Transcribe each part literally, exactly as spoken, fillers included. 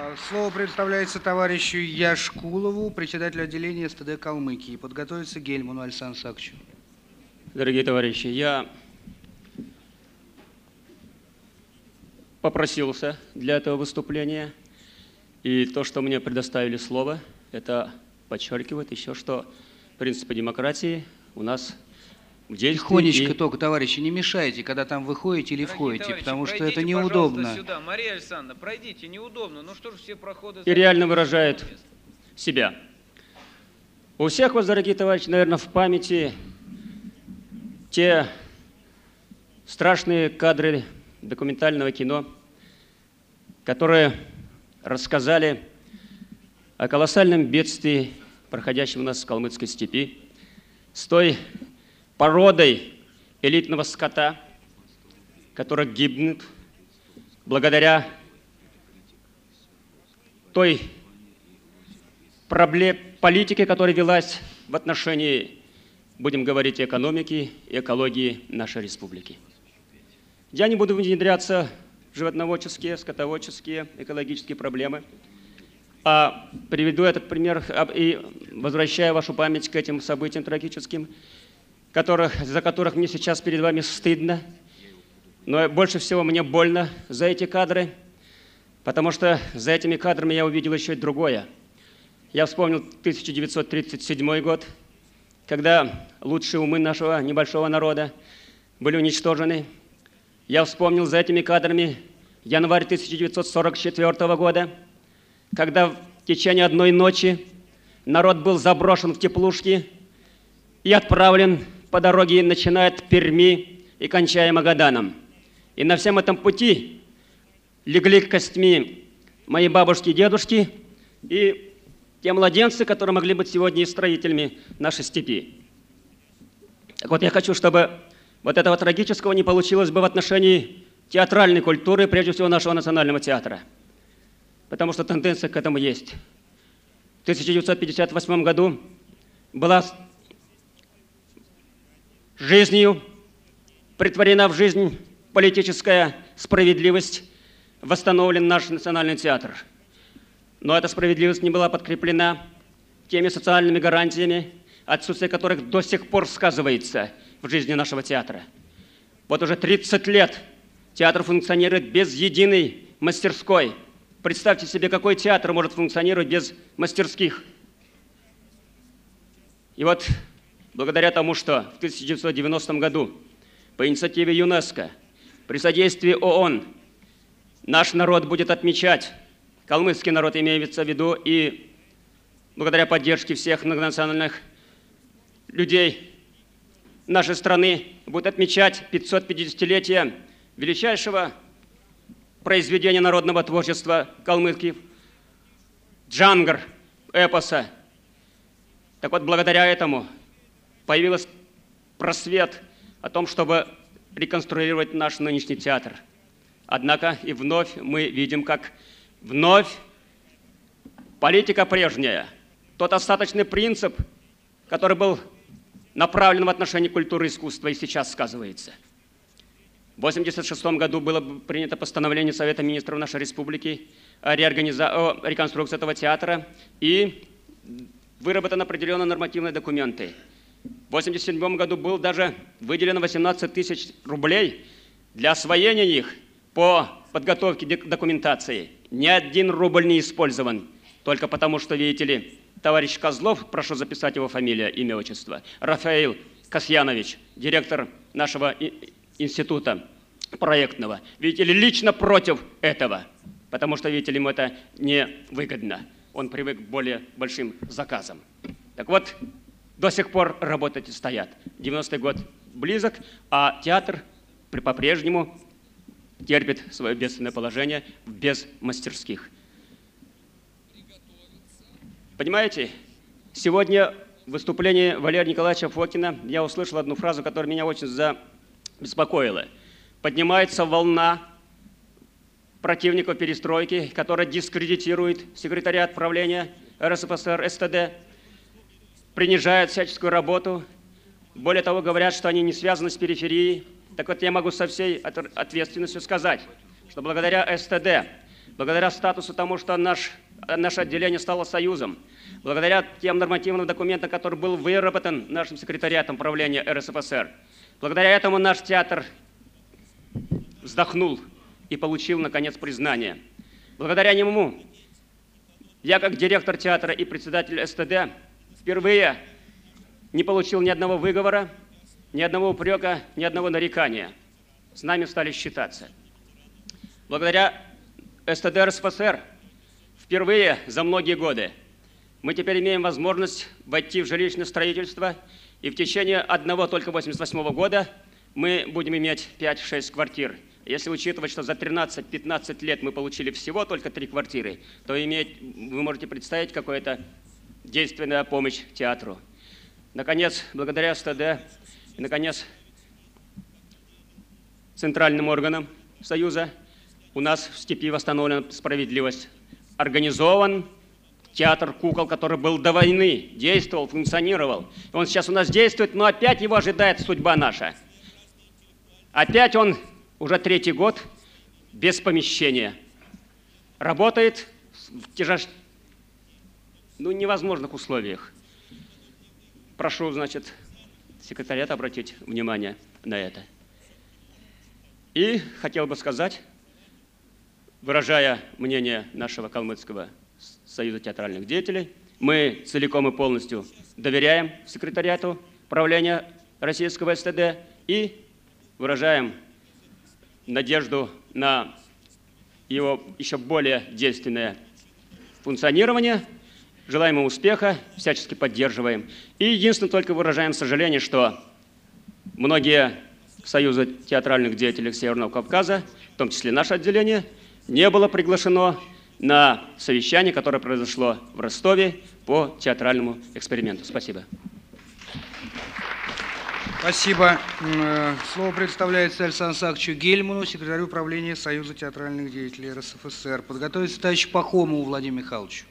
Слово предоставляется товарищу Яшкулову, председателю отделения СТД Калмыкии. Подготовиться Гельману Александру Сакчу. Дорогие товарищи, я попросился для этого выступления, и то, что мне предоставили слово, это подчеркивает еще, что принципы демократии у нас в действии. Тихонечко и... только, товарищи, не мешайте, когда там выходите или Дорогие входите, товарищи, потому что пройдите, это неудобно. Сюда. Мария Александровна, пройдите, неудобно. Ну что ж все проходы... И реально выражает себя. У всех вас, дорогие товарищи, наверное, в памяти те страшные кадры документального кино, которые рассказали о колоссальном бедствии, проходящем у нас в калмыцкой степи, с той породой элитного скота, который гибнет благодаря той проблеме, политике, которая велась в отношении, будем говорить, экономики и экологии нашей республики. Я не буду внедряться в животноводческие, скотоводческие, экологические проблемы, а приведу этот пример и возвращаю вашу память к этим событиям трагическим, которых, за которых мне сейчас перед вами стыдно, но больше всего мне больно за эти кадры, потому что за этими кадрами я увидел еще и другое. Я вспомнил тысяча девятьсот тридцать седьмой год, когда лучшие умы нашего небольшого народа были уничтожены. Я вспомнил за этими кадрами январь тысяча девятьсот сорок четвёртого года, когда в течение одной ночи народ был заброшен в теплушки и отправлен по дороге, начиная от Перми и кончая Магаданом. И на всем этом пути легли костьми мои бабушки и дедушки и те младенцы, которые могли быть сегодня и строителями нашей степи. Так вот, я хочу, чтобы вот этого трагического не получилось бы в отношении театральной культуры, прежде всего нашего национального театра. Потому что тенденция к этому есть. В тысяча девятьсот пятьдесят восьмом году была жизнью претворена в жизнь политическая справедливость, восстановлен наш национальный театр. Но эта справедливость не была подкреплена теми социальными гарантиями, отсутствие которых до сих пор сказывается в жизни нашего театра. Вот уже тридцать лет театр функционирует без единой мастерской. Представьте себе, какой театр может функционировать без мастерских. И вот благодаря тому, что в тысяча девятьсот девяностом году по инициативе ЮНЕСКО при содействии ООН наш народ будет отмечать, калмыцкий народ имеется в виду, и благодаря поддержке всех многонациональных людей нашей страны будет отмечать пятисотпятидесятилетие величайшего произведения народного творчества калмыков «Джангар» эпоса. Так вот, благодаря этому появился просвет о том, чтобы реконструировать наш нынешний театр. Однако и вновь мы видим, как вновь политика прежняя, тот остаточный принцип, который был направлен в отношении культуры и искусства, и сейчас сказывается. В восемьдесят шестом году было принято постановление Совета министров нашей республики о, реорганиза... о реконструкции этого театра, и выработаны определенные нормативные документы. В восемьдесят седьмом году было даже выделено восемнадцать тысяч рублей для освоения их по подготовке документации. Ни один рубль не использован, только потому что, видите ли, товарищ Козлов, прошу записать его фамилия, имя, отчество, Рафаил Касьянович, директор нашего института проектного, видите ли, лично против этого, потому что, видите ли, ему это невыгодно. Он привык к более большим заказам. Так вот, до сих пор работать стоят. девяностый год близок, а театр по-прежнему терпит свое бедственное положение без мастерских. Понимаете, сегодня в выступлении Валерия Николаевича Фокина я услышал одну фразу, которая меня очень забеспокоила. Поднимается волна противников перестройки, которая дискредитирует секретариат правления РСФСР, СТД, принижает всяческую работу. Более того, говорят, что они не связаны с периферией. Так вот, я могу со всей ответственностью сказать, что благодаря СТД благодаря статусу тому, что наш, наше отделение стало союзом, благодаря тем нормативным документам, который был выработан нашим секретариатом правления эр эс эф эс эр, благодаря этому наш театр вздохнул и получил, наконец, признание. Благодаря нему я, как директор театра и председатель эс тэ дэ, впервые не получил ни одного выговора, ни одного упрека, ни одного нарекания. С нами стали считаться. Благодаря эс тэ дэ эр эс эф эс эр впервые за многие годы мы теперь имеем возможность войти в жилищное строительство, и в течение одного только восемьдесят восьмого года мы будем иметь пять-шесть квартир. Если учитывать, что за тринадцать-пятнадцать лет мы получили всего только три квартиры, то иметь, вы можете представить, какая-то действенная помощь театру. Наконец, благодаря эс тэ дэ и, наконец, центральным органам Союза у нас в степи восстановлена справедливость. Организован театр кукол, который был до войны, действовал, функционировал. И он сейчас у нас действует, но опять его ожидает судьба наша. Опять он уже третий год без помещения. Работает в тяжеш... ну, невозможных условиях. Прошу, значит, секретариат обратить внимание на это. И хотел бы сказать, выражая мнение нашего Калмыцкого союза театральных деятелей, мы целиком и полностью доверяем секретариату правления российского эс тэ дэ и выражаем надежду на его еще более действенное функционирование. Желаем ему успеха, всячески поддерживаем. И единственное, только выражаем сожаление, что многие союзы театральных деятелей Северного Кавказа, в том числе наше отделение, не было приглашено на совещание, которое произошло в Ростове по театральному эксперименту. Спасибо. Спасибо. Слово предоставляется Александру Сакчу Гельману, секретарю управления Союза театральных деятелей эр эс эф эс эр. Подготовиться товарищу Пахомову Владимиру Михайловичу.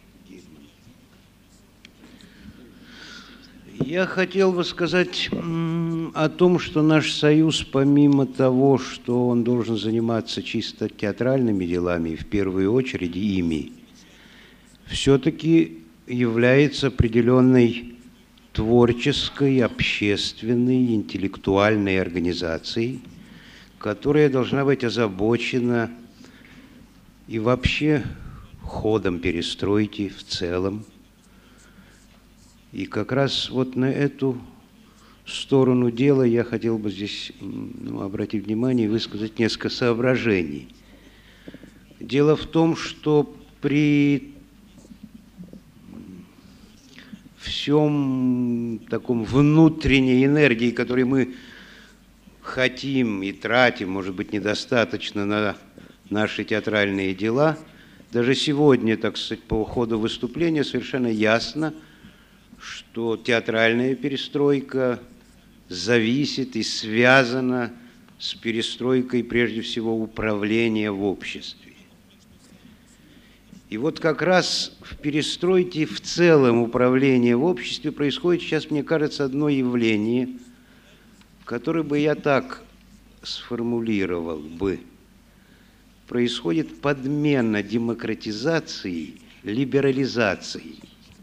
Я хотел бы сказать о том, что наш союз, помимо того, что он должен заниматься чисто театральными делами, в первую очередь ими, все-таки является определенной творческой, общественной, интеллектуальной организацией, которая должна быть озабочена и вообще ходом перестройки в целом. И как раз вот на эту сторону дела я хотел бы здесь ну, обратить внимание и высказать несколько соображений. Дело в том, что при всем таком внутренней энергии, которую мы хотим и тратим, может быть, недостаточно на наши театральные дела, даже сегодня, так сказать, по ходу выступления совершенно ясно, что театральная перестройка зависит и связана с перестройкой, прежде всего, управления в обществе. И вот как раз в перестройке в целом управления в обществе происходит сейчас, мне кажется, одно явление, которое бы я так сформулировал бы. Происходит подмена демократизации либерализацией.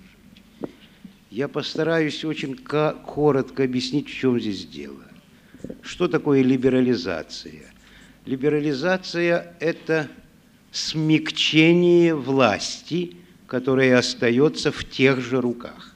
Я постараюсь очень коротко объяснить, в чем здесь дело. Что такое либерализация? Либерализация – это смягчение власти, которая остается в тех же руках.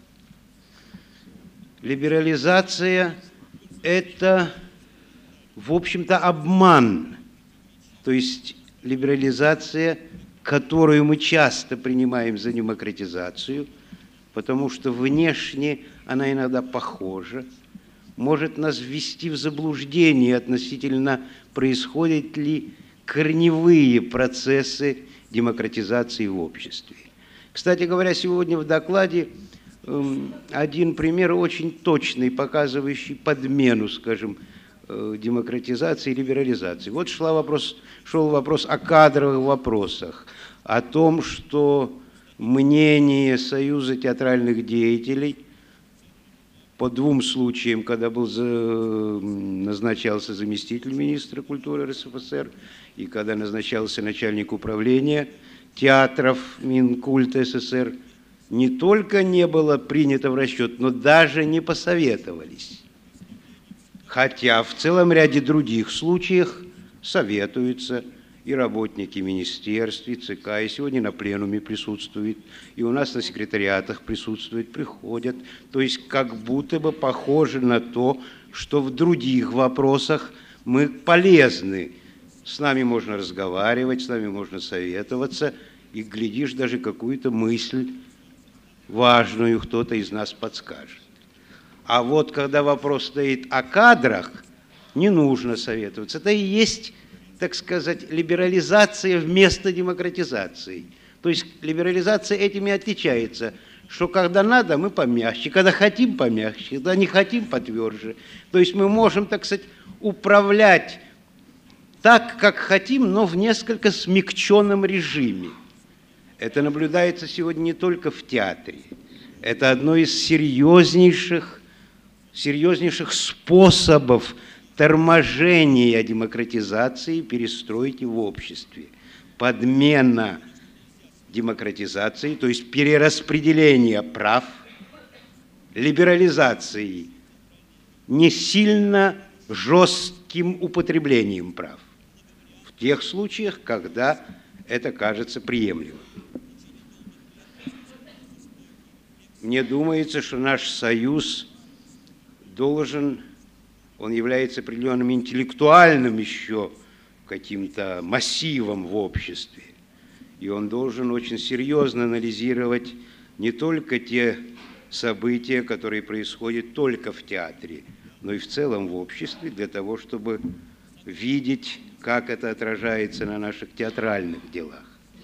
Либерализация – это, в общем-то, обман. То есть либерализация, которую мы часто принимаем за демократизацию, потому что внешне она иногда похожа, может нас ввести в заблуждение относительно, происходят ли корневые процессы демократизации в обществе. Кстати говоря, сегодня в докладе один пример очень точный, показывающий подмену, скажем, демократизации и либерализации. Вот шел вопрос, шел вопрос о кадровых вопросах, о том, что мнение Союза театральных деятелей по двум случаям, когда был за, назначался заместитель министра культуры эр эс эф эс эр и когда назначался начальник управления театров Минкульта СССР не только не было принято в расчет, но даже не посоветовались. Хотя в целом ряде других случаев советуются и работники министерств, и ЦК, и сегодня на пленуме присутствуют, и у нас на секретариатах присутствуют, приходят. То есть как будто бы похоже на то, что в других вопросах мы полезны. С нами можно разговаривать, с нами можно советоваться, и, глядишь, даже какую-то мысль важную кто-то из нас подскажет. А вот когда вопрос стоит о кадрах, не нужно советоваться. Это и есть, так сказать, либерализация вместо демократизации. То есть либерализация этим и отличается, что когда надо, мы помягче, когда хотим помягче, когда не хотим потверже. То есть мы можем, так сказать, управлять так, как хотим, но в несколько смягченном режиме. Это наблюдается сегодня не только в театре. Это одно из серьезнейших, серьезнейших способов торможения демократизации и перестройки в обществе. Подмена демократизации, то есть перераспределение прав, либерализации не сильно жестким употреблением прав. В тех случаях, когда это кажется приемлемым. Мне думается, что наш союз должен, он является определенным интеллектуальным еще каким-то массивом в обществе, и он должен очень серьезно анализировать не только те события, которые происходят только в театре, но и в целом в обществе, для того, чтобы видеть, как это отражается на наших театральных делах.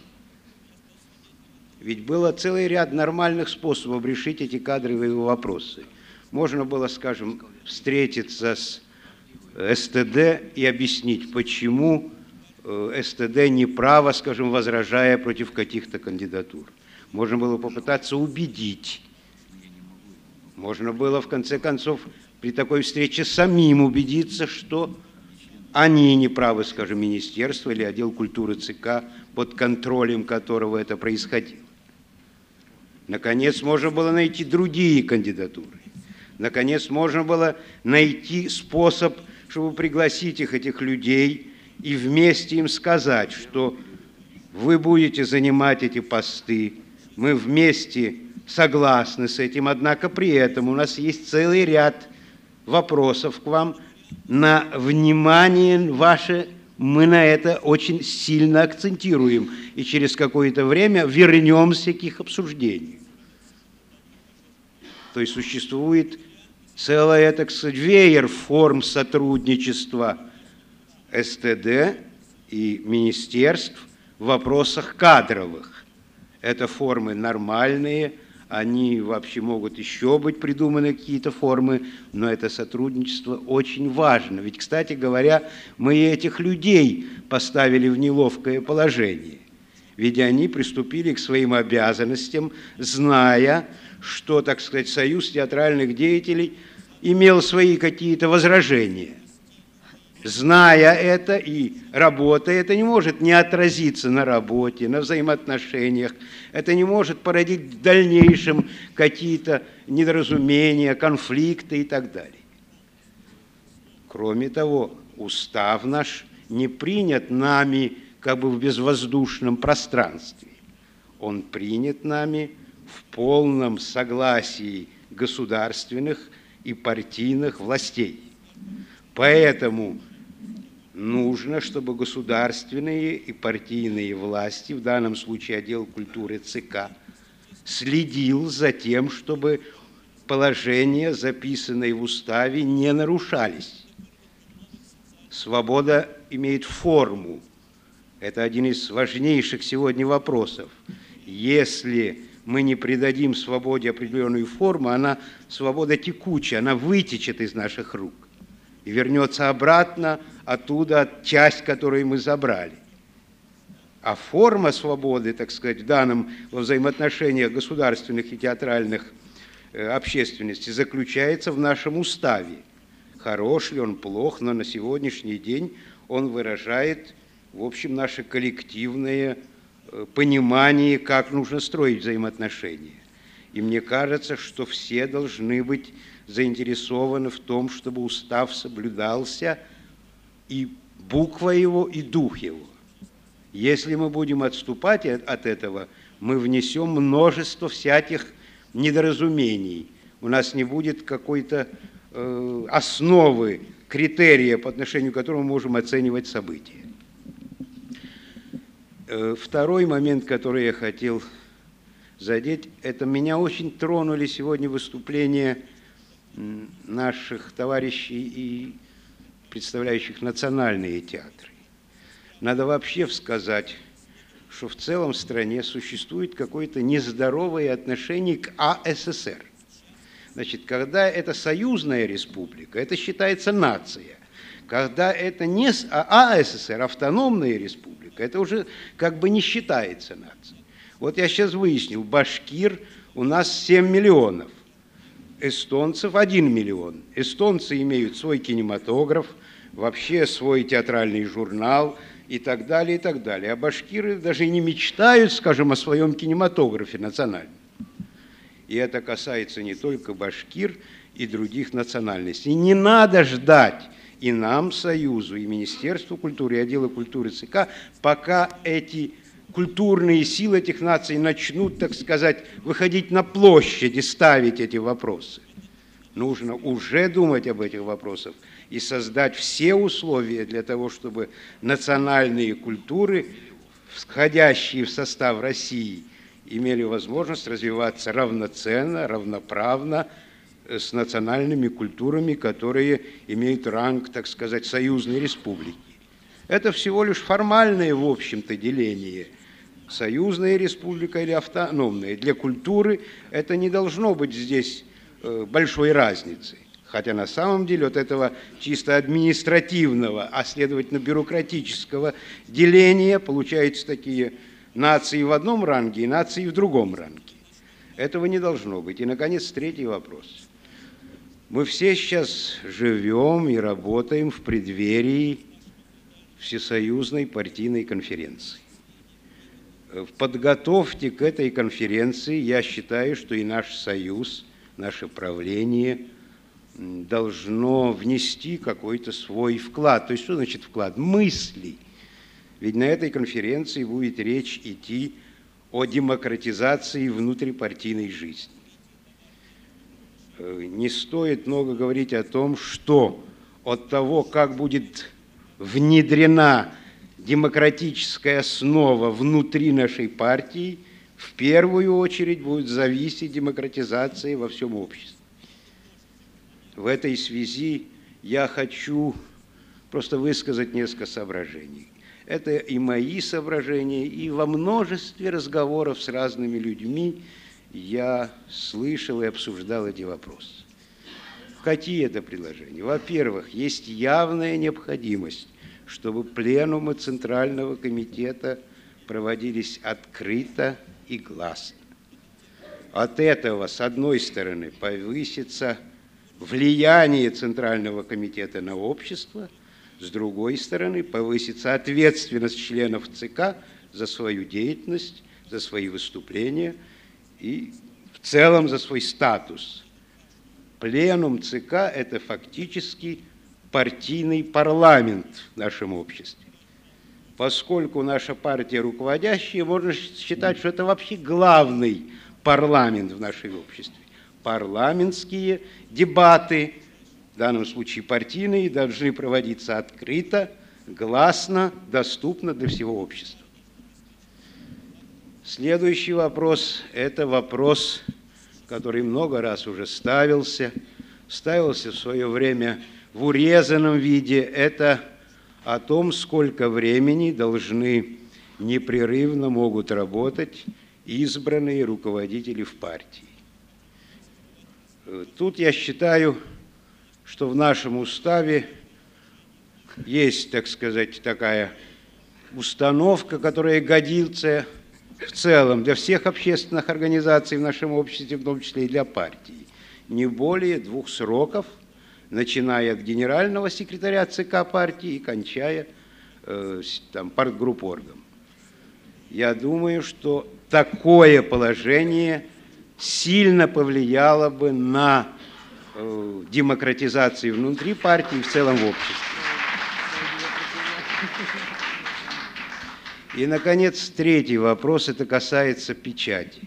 Ведь было целый ряд нормальных способов решить эти кадровые вопросы. Можно было, скажем, встретиться с СТД и объяснить, почему СТД не право, скажем, возражая против каких-то кандидатур. Можно было попытаться убедить. Можно было, в конце концов, при такой встрече самим убедиться, что они не правы, скажем, министерство или отдел культуры ЦК, под контролем которого это происходило. Наконец, можно было найти другие кандидатуры. Наконец, можно было найти способ, чтобы пригласить их, этих людей, и вместе им сказать, что вы будете занимать эти посты, мы вместе согласны с этим, однако при этом у нас есть целый ряд вопросов к вам, на внимание ваше мы на это очень сильно акцентируем, и через какое-то время вернемся к их обсуждению. То есть существует целая, так сказать, веер форм сотрудничества СТД и министерств в вопросах кадровых. Это формы нормальные, они вообще могут еще быть придуманы, какие-то формы, но это сотрудничество очень важно. Ведь, кстати говоря, мы этих людей поставили в неловкое положение. Ведь они приступили к своим обязанностям, зная, что, так сказать, Союз театральных деятелей имел свои какие-то возражения. Зная это и работая, это не может не отразиться на работе, на взаимоотношениях, это не может породить в дальнейшем какие-то недоразумения, конфликты и так далее. Кроме того, устав наш не принят нами как бы в безвоздушном пространстве. Он принят нами в полном согласии государственных и партийных властей. Поэтому нужно, чтобы государственные и партийные власти, в данном случае отдел культуры ЦК, следил за тем, чтобы положения, записанные в уставе, не нарушались. Свобода имеет форму. Это один из важнейших сегодня вопросов. Если мы не придадим свободе определенную форму, она, свобода текучая, она вытечет из наших рук и вернется обратно оттуда, часть, которую мы забрали. А форма свободы, так сказать, в данном, во взаимоотношениях государственных и театральных э, общественности заключается в нашем уставе. Хорош ли он, плох, но на сегодняшний день он выражает, в общем, наше коллективное э, понимании, как нужно строить взаимоотношения. И мне кажется, что все должны быть заинтересованы в том, чтобы устав соблюдался, и буква его, и дух его. Если мы будем отступать от этого, мы внесем множество всяких недоразумений. У нас не будет какой-то э, основы, критерия, по отношению к которому мы можем оценивать события. Э, второй момент, который я хотел задеть, это меня очень тронули сегодня выступления наших товарищей и представляющих национальные театры. Надо вообще сказать, что в целом в стране существует какое-то нездоровое отношение к АССР. Значит, когда это союзная республика, это считается нация. Когда это не АССР, автономная республика, это уже как бы не считается нацией. Вот я сейчас выяснил, башкир у нас семь миллионов, эстонцев один миллион. Эстонцы имеют свой кинематограф, вообще свой театральный журнал и так далее, и так далее. А башкиры даже и не мечтают, скажем, о своем кинематографе национальном. И это касается не только башкир и других национальностей. И не надо ждать и нам, Союзу, и Министерству культуры, и отделу культуры ЦК, пока эти культурные силы этих наций начнут, так сказать, выходить на площади, ставить эти вопросы. Нужно уже думать об этих вопросах и создать все условия для того, чтобы национальные культуры, входящие в состав России, имели возможность развиваться равноценно, равноправно с национальными культурами, которые имеют ранг, так сказать, союзной республики. Это всего лишь формальное, в общем-то, деление. Союзная республика или автономная. Для культуры это не должно быть здесь большой разницы. Хотя на самом деле вот этого чисто административного, а следовательно бюрократического деления получаются такие нации в одном ранге и нации в другом ранге. Этого не должно быть. И, наконец, третий вопрос. Мы все сейчас живем и работаем в преддверии Всесоюзной партийной конференции. В подготовке к этой конференции я считаю, что и наш союз, наше правление должно внести какой-то свой вклад. То есть, что значит вклад? Мысли. Ведь на этой конференции будет речь идти о демократизации внутрипартийной жизни. Не стоит много говорить о том, что от того, как будет внедрена демократическая основа внутри нашей партии, в первую очередь будет зависеть демократизация во всем обществе. В этой связи я хочу просто высказать несколько соображений. Это и мои соображения, и во множестве разговоров с разными людьми я слышал и обсуждал эти вопросы. Какие это предложения? Во-первых, есть явная необходимость, чтобы пленумы Центрального комитета проводились открыто и гласно. От этого, с одной стороны, повысится влияние Центрального комитета на общество, с другой стороны, повысится ответственность членов ЦК за свою деятельность, за свои выступления и в целом за свой статус. Пленум ЦК – это фактически партийный парламент в нашем обществе. Поскольку наша партия руководящая, можно считать, что это вообще главный парламент в нашем обществе. Парламентские дебаты, в данном случае партийные, должны проводиться открыто, гласно, доступно для всего общества. Следующий вопрос – это вопрос, который много раз уже ставился, ставился в свое время в урезанном виде. Это о том, сколько времени должны непрерывно могут работать избранные руководители в партии. Тут я считаю, что в нашем уставе есть, так сказать, такая установка, которая годится в целом для всех общественных организаций в нашем обществе, в том числе и для партии. Не более двух сроков, начиная от генерального секретаря ЦК партии и кончая э, там, партгруппоргом. Я думаю, что такое положение сильно повлияло бы на э, демократизацию внутри партии и в целом в обществе. И, наконец, третий вопрос, это касается печати.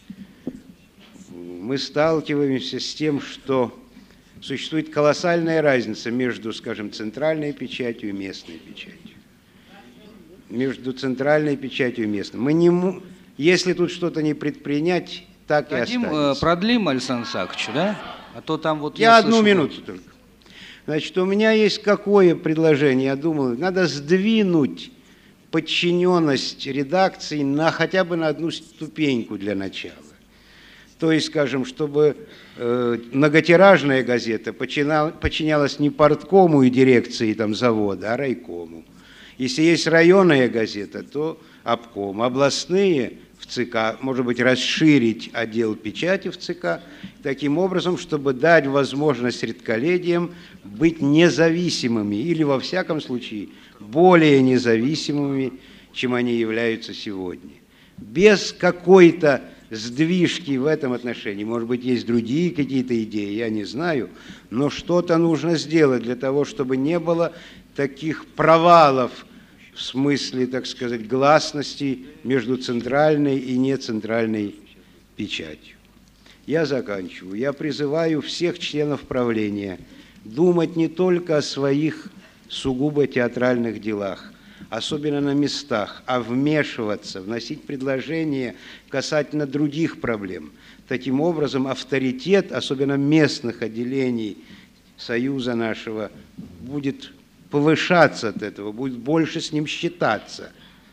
Мы сталкиваемся с тем, что существует колоссальная разница между, скажем, центральной печатью и местной печатью. Между центральной печатью и местной. Мы не, если тут что-то не предпринять, так Дадим, и останется. Продлим Александру Саковичу, да? А то там вот... Я, я одну слышу, минуту только. Значит, у меня есть какое предложение? Я думал, надо сдвинуть подчиненность редакции на, хотя бы на одну ступеньку для начала. То есть, скажем, чтобы э, многотиражная газета подчиняла, подчинялась не парткому и дирекции там, завода, а райкому. Если есть районная газета, то обком. Областные в ЦК, может быть, расширить отдел печати в ЦК, таким образом, чтобы дать возможность редколлегиям быть независимыми или, во всяком случае, более независимыми, чем они являются сегодня. Без какой-то сдвижки в этом отношении, может быть, есть другие какие-то идеи, я не знаю, но что-то нужно сделать для того, чтобы не было таких провалов в смысле, так сказать, гласности между центральной и нецентральной печатью. Я заканчиваю. Я призываю всех членов правления думать не только о своих сугубо театральных делах, особенно на местах, а вмешиваться, вносить предложения касательно других проблем. Таким образом, авторитет, особенно местных отделений Союза нашего, будет повышаться от этого, будет больше с ним считаться.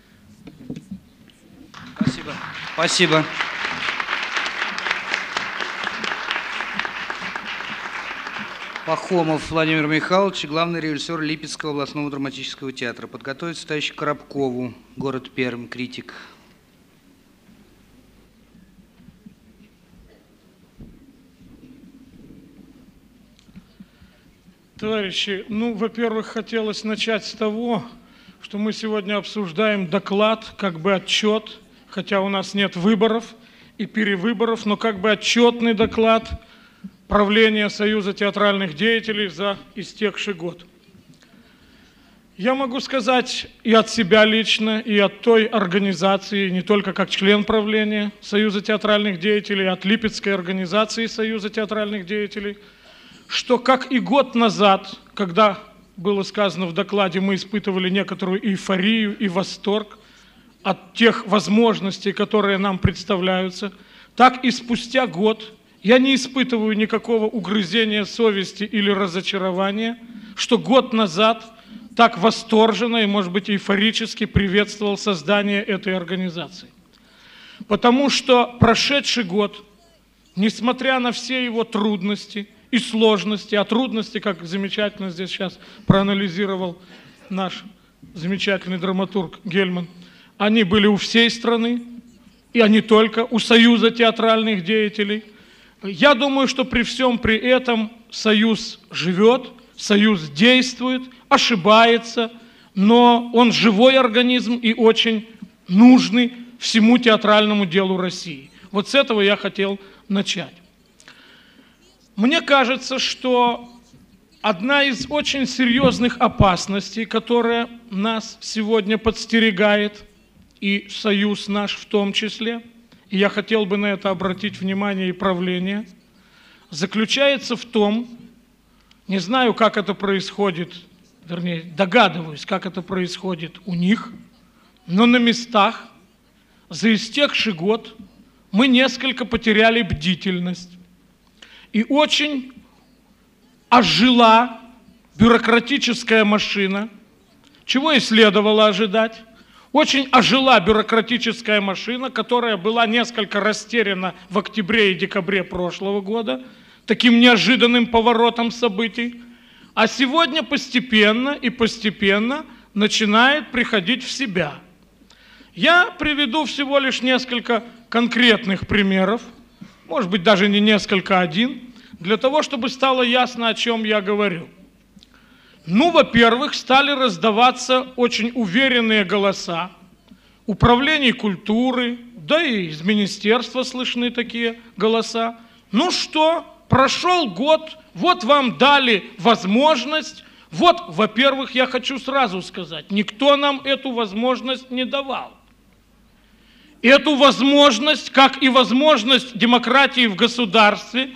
Спасибо. Спасибо. Пахомов Владимир Михайлович, главный режиссер Липецкого областного драматического театра. Подготовиться товарищу Коробкову, город Пермь, критик. Товарищи, ну, во-первых, хотелось начать с того, что мы сегодня обсуждаем доклад, как бы отчет, хотя у нас нет выборов и перевыборов, но как бы отчетный доклад правления Союза театральных деятелей за истекший год. Я могу сказать и от себя лично, и от той организации, не только как член правления Союза театральных деятелей, от Липецкой организации Союза театральных деятелей, что как и год назад, когда было сказано в докладе, мы испытывали некоторую эйфорию и восторг от тех возможностей, которые нам представляются, так и спустя год я не испытываю никакого угрызения совести или разочарования, что год назад так восторженно и, может быть, эйфорически приветствовал создание этой организации. Потому что прошедший год, несмотря на все его трудности и сложности, а трудности, как замечательно здесь сейчас проанализировал наш замечательный драматург Гельман, они были у всей страны, и не только у Союза театральных деятелей. Я думаю, что при всем при этом Союз живет, Союз действует, ошибается, но он живой организм и очень нужный всему театральному делу России. Вот с этого я хотел начать. Мне кажется, что одна из очень серьезных опасностей, которая нас сегодня подстерегает, и Союз наш в том числе, и я хотел бы на это обратить внимание и правление, заключается в том, не знаю, как это происходит, вернее, догадываюсь, как это происходит у них, но на местах за истекший год мы несколько потеряли бдительность. И очень ожила бюрократическая машина, чего и следовало ожидать. Очень ожила бюрократическая машина, которая была несколько растеряна в октябре и декабре прошлого года, таким неожиданным поворотом событий, а сегодня постепенно и постепенно начинает приходить в себя. Я приведу всего лишь несколько конкретных примеров, может быть, даже не несколько, один, для того, чтобы стало ясно, о чем я говорю. Ну, во-первых, стали раздаваться очень уверенные голоса, управлений культуры, да и из министерства слышны такие голоса. Ну что, прошел год, вот вам дали возможность. Вот, во-первых, я хочу сразу сказать, никто нам эту возможность не давал. Эту возможность, как и возможность демократии в государстве,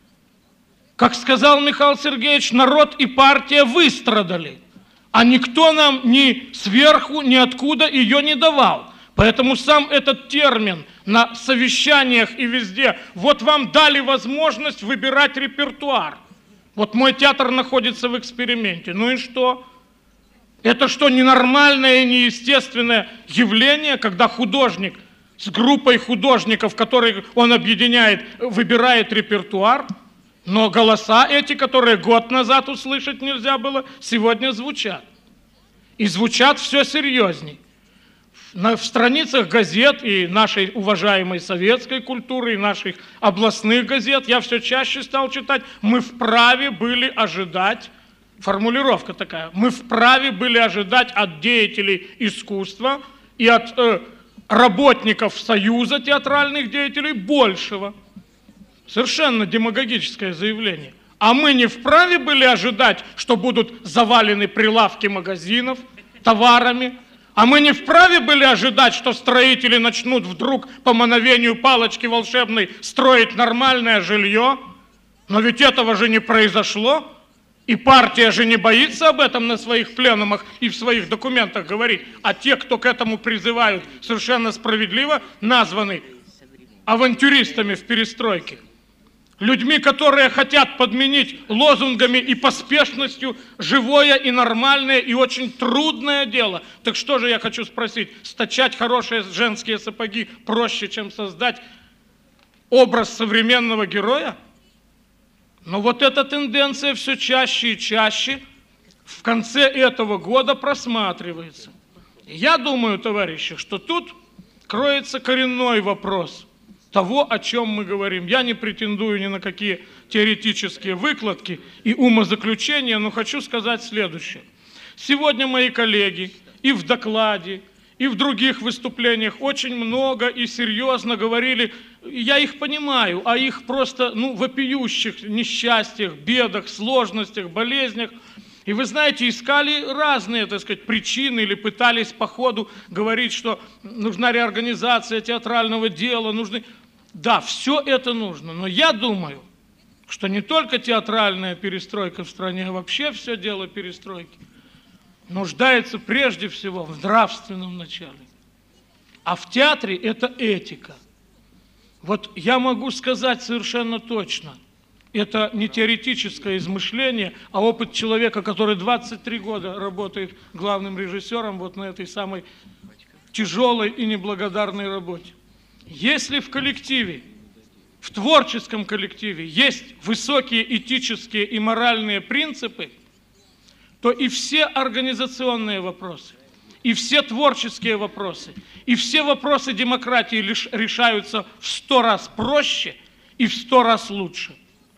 как сказал Михаил Сергеевич, народ и партия выстрадали, а никто нам ни сверху, ни откуда ее не давал. Поэтому сам этот термин на совещаниях и везде, вот вам дали возможность выбирать репертуар. Вот мой театр находится в эксперименте. Ну и что? Это что, ненормальное и неестественное явление, когда художник с группой художников, которые он объединяет, выбирает репертуар? Но голоса эти, которые год назад услышать нельзя было, сегодня звучат. И звучат все серьезней. На, в страницах газет и нашей уважаемой советской культуры, и наших областных газет я все чаще стал читать, мы вправе были ожидать, формулировка такая, мы вправе были ожидать от деятелей искусства и от э, работников Союза театральных деятелей большего. Совершенно демагогическое заявление. А мы не вправе были ожидать, что будут завалены прилавки магазинов товарами. А мы не вправе были ожидать, что строители начнут вдруг по мановению палочки волшебной строить нормальное жилье. Но ведь этого же не произошло. И партия же не боится об этом на своих пленумах и в своих документах говорить. А те, кто к этому призывают, совершенно справедливо названы авантюристами в перестройке. Людьми, которые хотят подменить лозунгами и поспешностью живое и нормальное и очень трудное дело. Так что же я хочу спросить, стачать хорошие женские сапоги проще, чем создать образ современного героя? Но вот эта тенденция все чаще и чаще в конце этого года просматривается. Я думаю, товарищи, что тут кроется коренной вопрос того, о чем мы говорим. Я не претендую ни на какие теоретические выкладки и умозаключения, но хочу сказать следующее. Сегодня мои коллеги и в докладе, и в других выступлениях очень много и серьезно говорили, я их понимаю, о их просто ну, вопиющих несчастьях, бедах, сложностях, болезнях. И вы знаете, искали разные, так сказать, причины или пытались по ходу говорить, что нужна реорганизация театрального дела, нужны... Да, все это нужно, но я думаю, что не только театральная перестройка в стране, а вообще все дело перестройки нуждается прежде всего в нравственном начале. А в театре это этика. Вот я могу сказать совершенно точно, это не теоретическое измышление, а опыт человека, который двадцать три года работает главным режиссером вот на этой самой тяжелой и неблагодарной работе. Если в коллективе, в творческом коллективе есть высокие этические и моральные принципы, то и все организационные вопросы, и все творческие вопросы, и все вопросы демократии лишь решаются в сто раз проще и в сто раз лучше.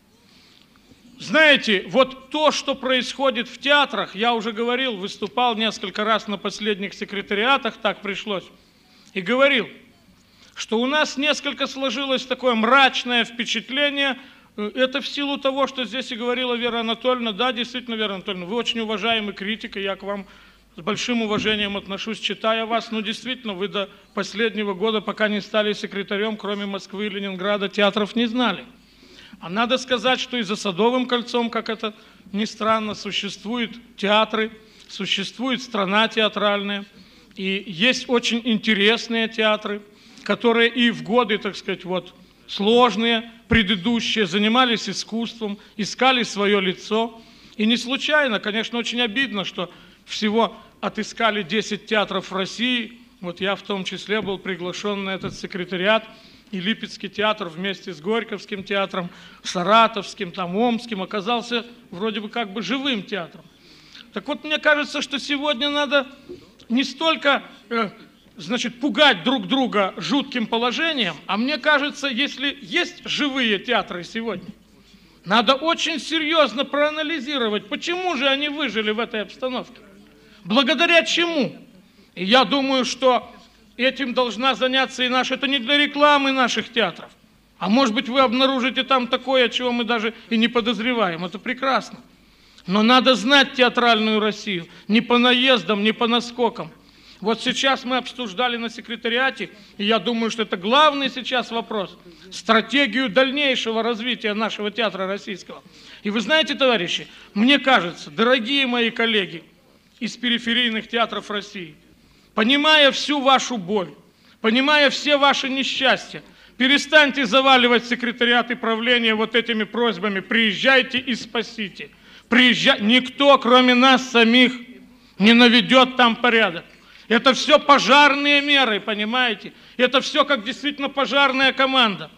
Знаете, вот то, что происходит в театрах, я уже говорил, выступал несколько раз на последних секретариатах, так пришлось, и говорил, что у нас несколько сложилось такое мрачное впечатление. Это в силу того, что здесь и говорила Вера Анатольевна. Да, действительно, Вера Анатольевна, вы очень уважаемый критик, и я к вам с большим уважением отношусь, читая вас. Но действительно, вы до последнего года, пока не стали секретарем, кроме Москвы и Ленинграда, театров не знали. А надо сказать, что и за Садовым кольцом, как это ни странно, существуют театры, существует страна театральная, и есть очень интересные театры, которые и в годы, так сказать, вот, сложные, предыдущие, занимались искусством, искали свое лицо. И не случайно, конечно, очень обидно, что всего отыскали десять театров в России. Вот я в том числе был приглашен на этот секретариат. И Липецкий театр вместе с Горьковским театром, Саратовским, там, Омским оказался вроде бы как бы живым театром. Так вот, мне кажется, что сегодня надо не столько... Э, значит, пугать друг друга жутким положением, а мне кажется, если есть живые театры сегодня, надо очень серьезно проанализировать, почему же они выжили в этой обстановке, благодаря чему. И я думаю, что этим должна заняться и наша, это не для рекламы наших театров. А может быть, вы обнаружите там такое, чего мы даже и не подозреваем. Это прекрасно. Но надо знать театральную Россию. Не по наездам, не по наскокам. Вот сейчас мы обсуждали на секретариате, и я думаю, что это главный сейчас вопрос, стратегию дальнейшего развития нашего театра российского. И вы знаете, товарищи, мне кажется, дорогие мои коллеги из периферийных театров России, понимая всю вашу боль, понимая все ваши несчастья, перестаньте заваливать секретариат и правление вот этими просьбами. Приезжайте и спасите. Приезжай. Никто, кроме нас самих, не наведет там порядок. Это все пожарные меры, понимаете? Это все как действительно пожарная команда.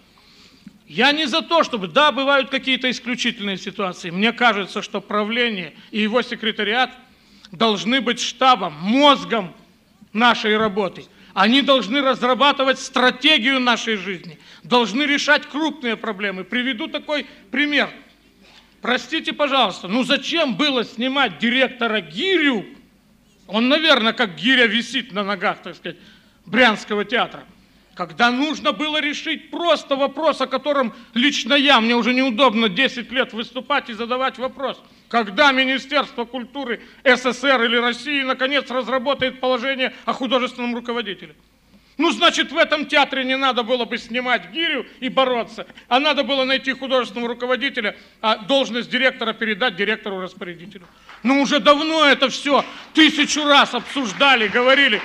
Я не за то, чтобы... Да, бывают какие-то исключительные ситуации. Мне кажется, что правление и его секретариат должны быть штабом, мозгом нашей работы. Они должны разрабатывать стратегию нашей жизни, должны решать крупные проблемы. Приведу такой пример. Простите, пожалуйста, ну зачем было снимать директора Гирю? Он, наверное, как гиря висит на ногах, так сказать, Брянского театра. Когда нужно было решить просто вопрос, о котором лично я, мне уже неудобно десять лет выступать и задавать вопрос. Когда Министерство культуры СССР или России наконец разработает положение о художественном руководителе? Ну, значит, в этом театре не надо было бы снимать гирю и бороться, а надо было найти художественного руководителя, а должность директора передать директору-распорядителю. Ну, уже давно это все тысячу раз обсуждали, говорили.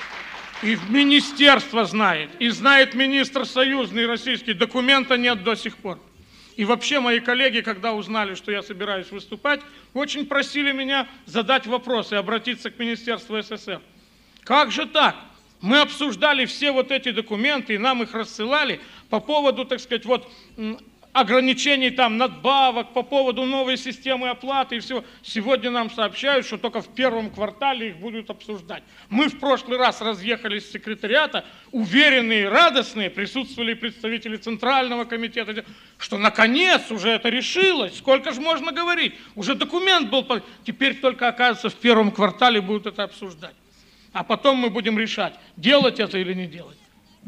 И министерство знает, и знает министр союзный российский, документа нет до сих пор. И вообще мои коллеги, когда узнали, что я собираюсь выступать, очень просили меня задать вопрос и обратиться к Министерству СССР. Как же так? Мы обсуждали все вот эти документы, и нам их рассылали по поводу, так сказать, вот ограничений там, надбавок, по поводу новой системы оплаты и всего. Сегодня нам сообщают, что только в первом квартале их будут обсуждать. Мы в прошлый раз разъехались с секретариата, уверенные, радостные, присутствовали представители Центрального комитета, что наконец уже это решилось. Сколько же можно говорить? Уже документ был, теперь только, оказывается, в первом квартале будут это обсуждать. А потом мы будем решать, делать это или не делать.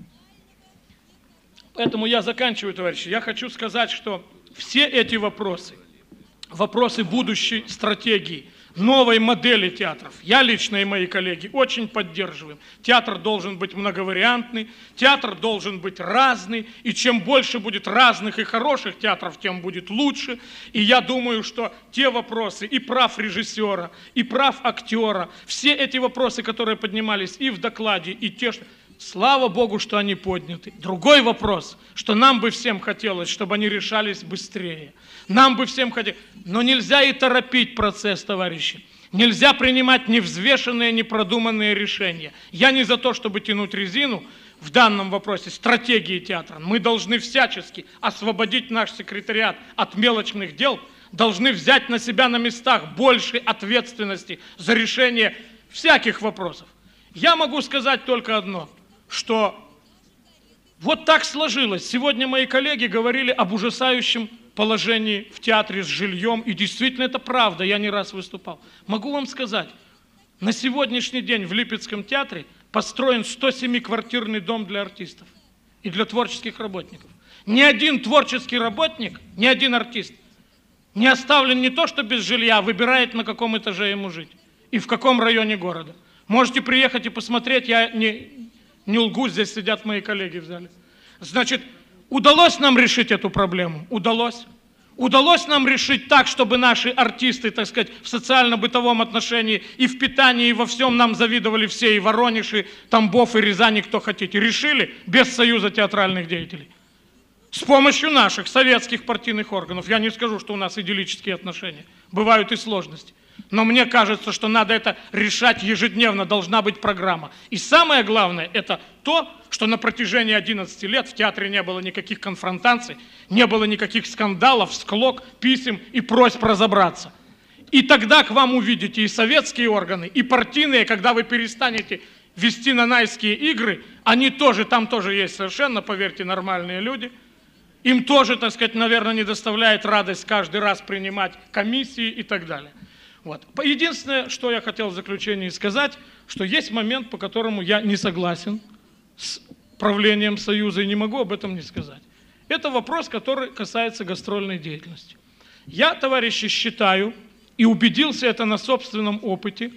Поэтому я заканчиваю, товарищи. Я хочу сказать, что все эти вопросы, вопросы будущей стратегии, новой модели театров, я лично и мои коллеги очень поддерживаем. Театр должен быть многовариантный, театр должен быть разный, и чем больше будет разных и хороших театров, тем будет лучше. И я думаю, что те вопросы и прав режиссера, и прав актера, все эти вопросы, которые поднимались и в докладе, и те, что... Слава Богу, что они подняты. Другой вопрос, что нам бы всем хотелось, чтобы они решались быстрее. Нам бы всем хотелось. Но нельзя и торопить процесс, товарищи. Нельзя принимать невзвешенные, непродуманные решения. Я не за то, чтобы тянуть резину в данном вопросе стратегии театра. Мы должны всячески освободить наш секретариат от мелочных дел, должны взять на себя на местах больше ответственности за решение всяких вопросов. Я могу сказать только одно, что вот так сложилось. Сегодня мои коллеги говорили об ужасающем положении в театре с жильем, и действительно это правда, я не раз выступал. Могу вам сказать, на сегодняшний день в Липецком театре построен сто семиквартирный дом для артистов и для творческих работников. Ни один творческий работник, ни один артист не оставлен не то что без жилья, а выбирает, на каком этаже ему жить и в каком районе города. Можете приехать и посмотреть, я не, не лгу, здесь сидят мои коллеги в зале. Значит, удалось нам решить эту проблему? Удалось. Удалось нам решить так, чтобы наши артисты, так сказать, в социально-бытовом отношении и в питании, и во всем нам завидовали все, и Воронеж, и Тамбов, и Рязань, кто хотите. Решили без союза театральных деятелей. С помощью наших советских партийных органов. Я не скажу, что у нас идиллические отношения. Бывают и сложности. Но мне кажется, что надо это решать ежедневно, должна быть программа. И самое главное, это то, что на протяжении одиннадцати лет в театре не было никаких конфронтаций, не было никаких скандалов, склок, писем и просьб разобраться. И тогда к вам увидите и советские органы, и партийные, когда вы перестанете вести нанайские игры, они тоже, там тоже есть совершенно, поверьте, нормальные люди. Им тоже, так сказать, наверное, не доставляет радость каждый раз принимать комиссии и так далее. Вот. Единственное, что я хотел в заключении сказать, что есть момент, по которому я не согласен с правлением Союза, и не могу об этом не сказать. Это вопрос, который касается гастрольной деятельности. Я, товарищи, считаю, и убедился это на собственном опыте,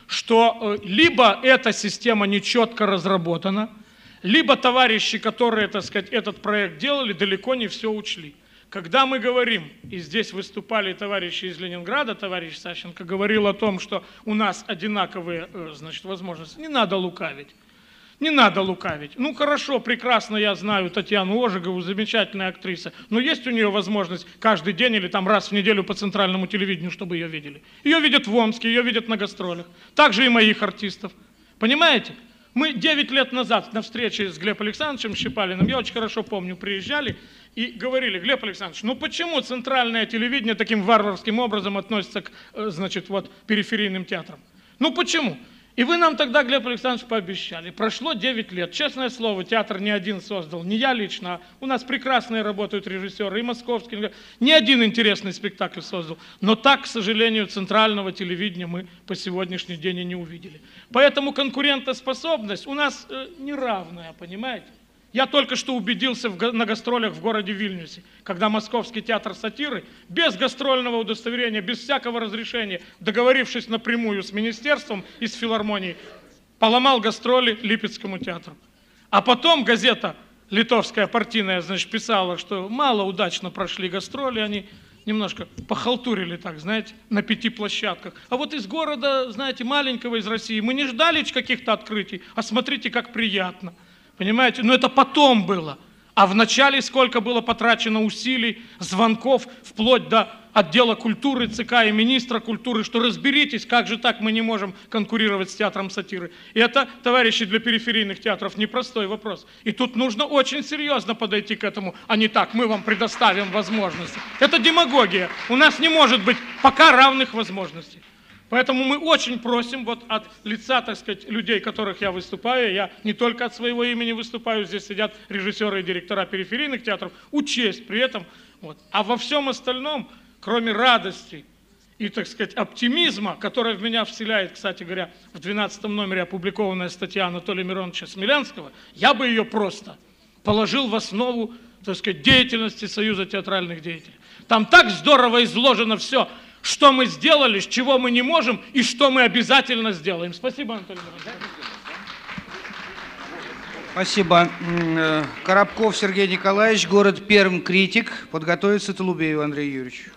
что либо эта система нечетко разработана, либо товарищи, которые, так сказать, этот проект делали, далеко не все учли. Когда мы говорим, и здесь выступали товарищи из Ленинграда, товарищ Сащенко говорил о том, что у нас одинаковые, значит, возможности, не надо лукавить. Не надо лукавить. Ну хорошо, прекрасно я знаю Татьяну Ожегову, замечательная актриса, но есть у нее возможность каждый день или там раз в неделю по центральному телевидению, чтобы ее видели. Ее видят в Омске, ее видят на гастролях. Также и моих артистов. Понимаете? Мы девять лет назад на встрече с Глебом Александровичем Щепалиным, я очень хорошо помню, приезжали и говорили: Глеб Александрович, ну почему центральное телевидение таким варварским образом относится к, значит, вот, периферийным театрам? Ну почему? И вы нам тогда, Глеб Александрович, пообещали. Прошло девять лет. Честное слово, театр не один создал, не я лично. А у нас прекрасные работают режиссеры, и московские. Ни один интересный спектакль создал. Но так, к сожалению, центрального телевидения мы по сегодняшний день и не увидели. Поэтому конкурентоспособность у нас э, неравная, понимаете? Я только что убедился в, на гастролях в городе Вильнюсе, когда Московский театр сатиры без гастрольного удостоверения, без всякого разрешения, договорившись напрямую с министерством и с филармонией, поломал гастроли Липецкому театру. А потом газета литовская партийная, значит, писала, что малоудачно прошли гастроли, они немножко похалтурили так, знаете, на пяти площадках. А вот из города, знаете, маленького, из России, мы не ждали каких-то открытий, а смотрите, как приятно. Понимаете? Но это потом было. А вначале сколько было потрачено усилий, звонков, вплоть до отдела культуры, ЦК и министра культуры, что разберитесь, как же так мы не можем конкурировать с театром сатиры. И это, товарищи, для периферийных театров непростой вопрос. И тут нужно очень серьезно подойти к этому, а не так, мы вам предоставим возможности. Это демагогия. У нас не может быть пока равных возможностей. Поэтому мы очень просим вот от лица, так сказать, людей, которых я выступаю, я не только от своего имени выступаю, здесь сидят режиссеры и директора периферийных театров, учесть при этом. Вот. А во всем остальном, кроме радости и, так сказать, оптимизма, который в меня вселяет, кстати говоря, в двенадцатом номере опубликованная статья Анатолия Мироновича Смелянского, я бы ее просто положил в основу, так сказать, деятельности Союза театральных деятелей. Там так здорово изложено все, что мы сделали, с чего мы не можем и что мы обязательно сделаем. Спасибо, Анатолий Миронович. Спасибо. Коробков Сергей Николаевич, город Пермь, критик. Подготовится Толубеев Андрей Юрьевич.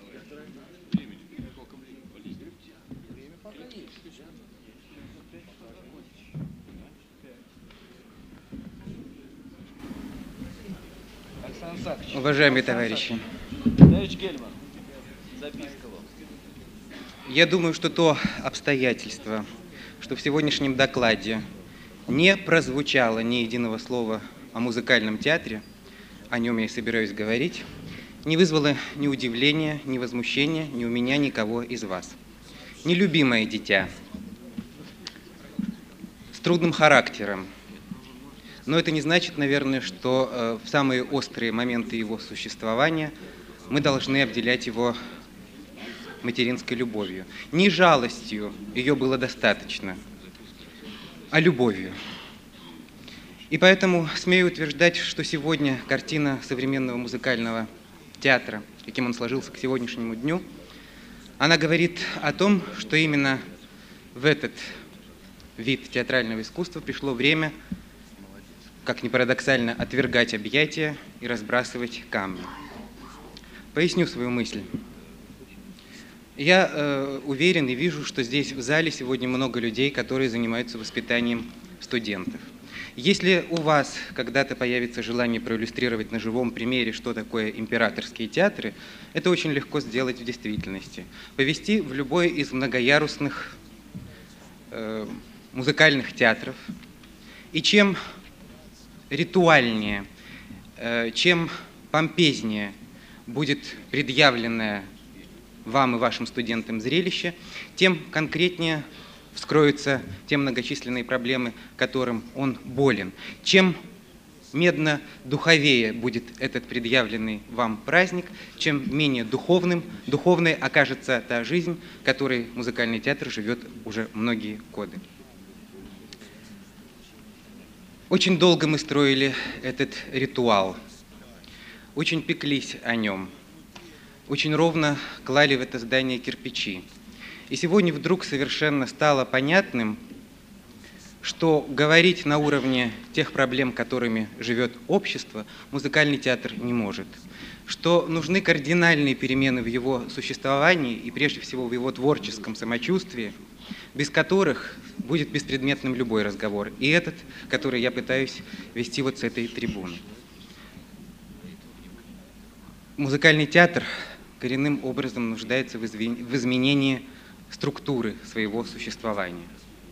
Уважаемые товарищи, Товарищ Гельман, записка вам. я думаю, что то обстоятельство, что в сегодняшнем докладе не прозвучало ни единого слова о музыкальном театре, о нем я и собираюсь говорить, не вызвало ни удивления, ни возмущения ни у меня, никого из вас. Нелюбимое дитя, с трудным характером, но это не значит, наверное, что э, в самые острые моменты его существования мы должны обделять его материнской любовью. Не жалостью, ее было достаточно, а любовью. И поэтому смею утверждать, что сегодня картина современного музыкального театра, каким он сложился к сегодняшнему дню, она говорит о том, что именно в этот вид театрального искусства пришло время, как ни парадоксально, отвергать объятия и разбрасывать камни. Поясню свою мысль. Я э, уверен и вижу, что здесь в зале сегодня много людей, которые занимаются воспитанием студентов. Если у вас когда-то появится желание проиллюстрировать на живом примере, что такое императорские театры, это очень легко сделать в действительности. Повести в любой из многоярусных э, музыкальных театров. И чем ритуальнее, э, чем помпезнее будет предъявленное вам и вашим студентам зрелище, тем конкретнее вскроются те многочисленные проблемы, которым он болен. Чем медно-духовее будет этот предъявленный вам праздник, чем менее духовным, духовной окажется та жизнь, которой музыкальный театр живет уже многие годы. Очень долго мы строили этот ритуал, очень пеклись о нем, очень ровно клали в это здание кирпичи. И сегодня вдруг совершенно стало понятным, что говорить на уровне тех проблем, которыми живет общество, музыкальный театр не может. Что нужны кардинальные перемены в его существовании и прежде всего в его творческом самочувствии, без которых будет беспредметным любой разговор. И этот, который я пытаюсь вести вот с этой трибуны. Музыкальный театр коренным образом нуждается в изменении структуры своего существования.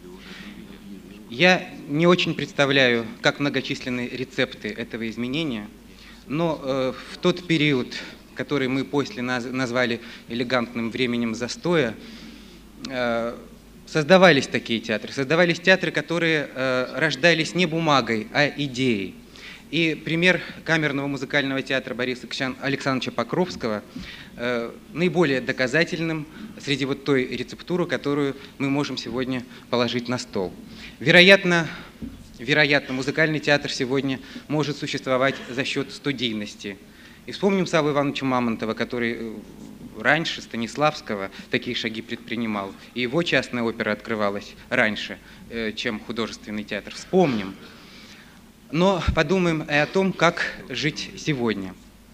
Я не очень представляю, как многочисленны рецепты этого изменения, но э, в тот период, который мы после наз назвали элегантным временем застоя, э, создавались такие театры. Создавались театры, которые э, рождались не бумагой, а идеей. И пример камерного музыкального театра Бориса Александровича Покровского э, наиболее доказательным среди вот той рецептуры, которую мы можем сегодня положить на стол. Вероятно, вероятно, музыкальный театр сегодня может существовать за счет студийности. И вспомним Савву Ивановича Мамонтова, который раньше Станиславского такие шаги предпринимал. И его частная опера открывалась раньше, э, чем художественный театр. Вспомним. Но подумаем и о том, как жить сегодня.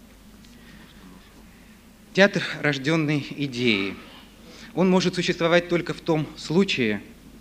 Театр, рожденный идеей, он может существовать только в том случае,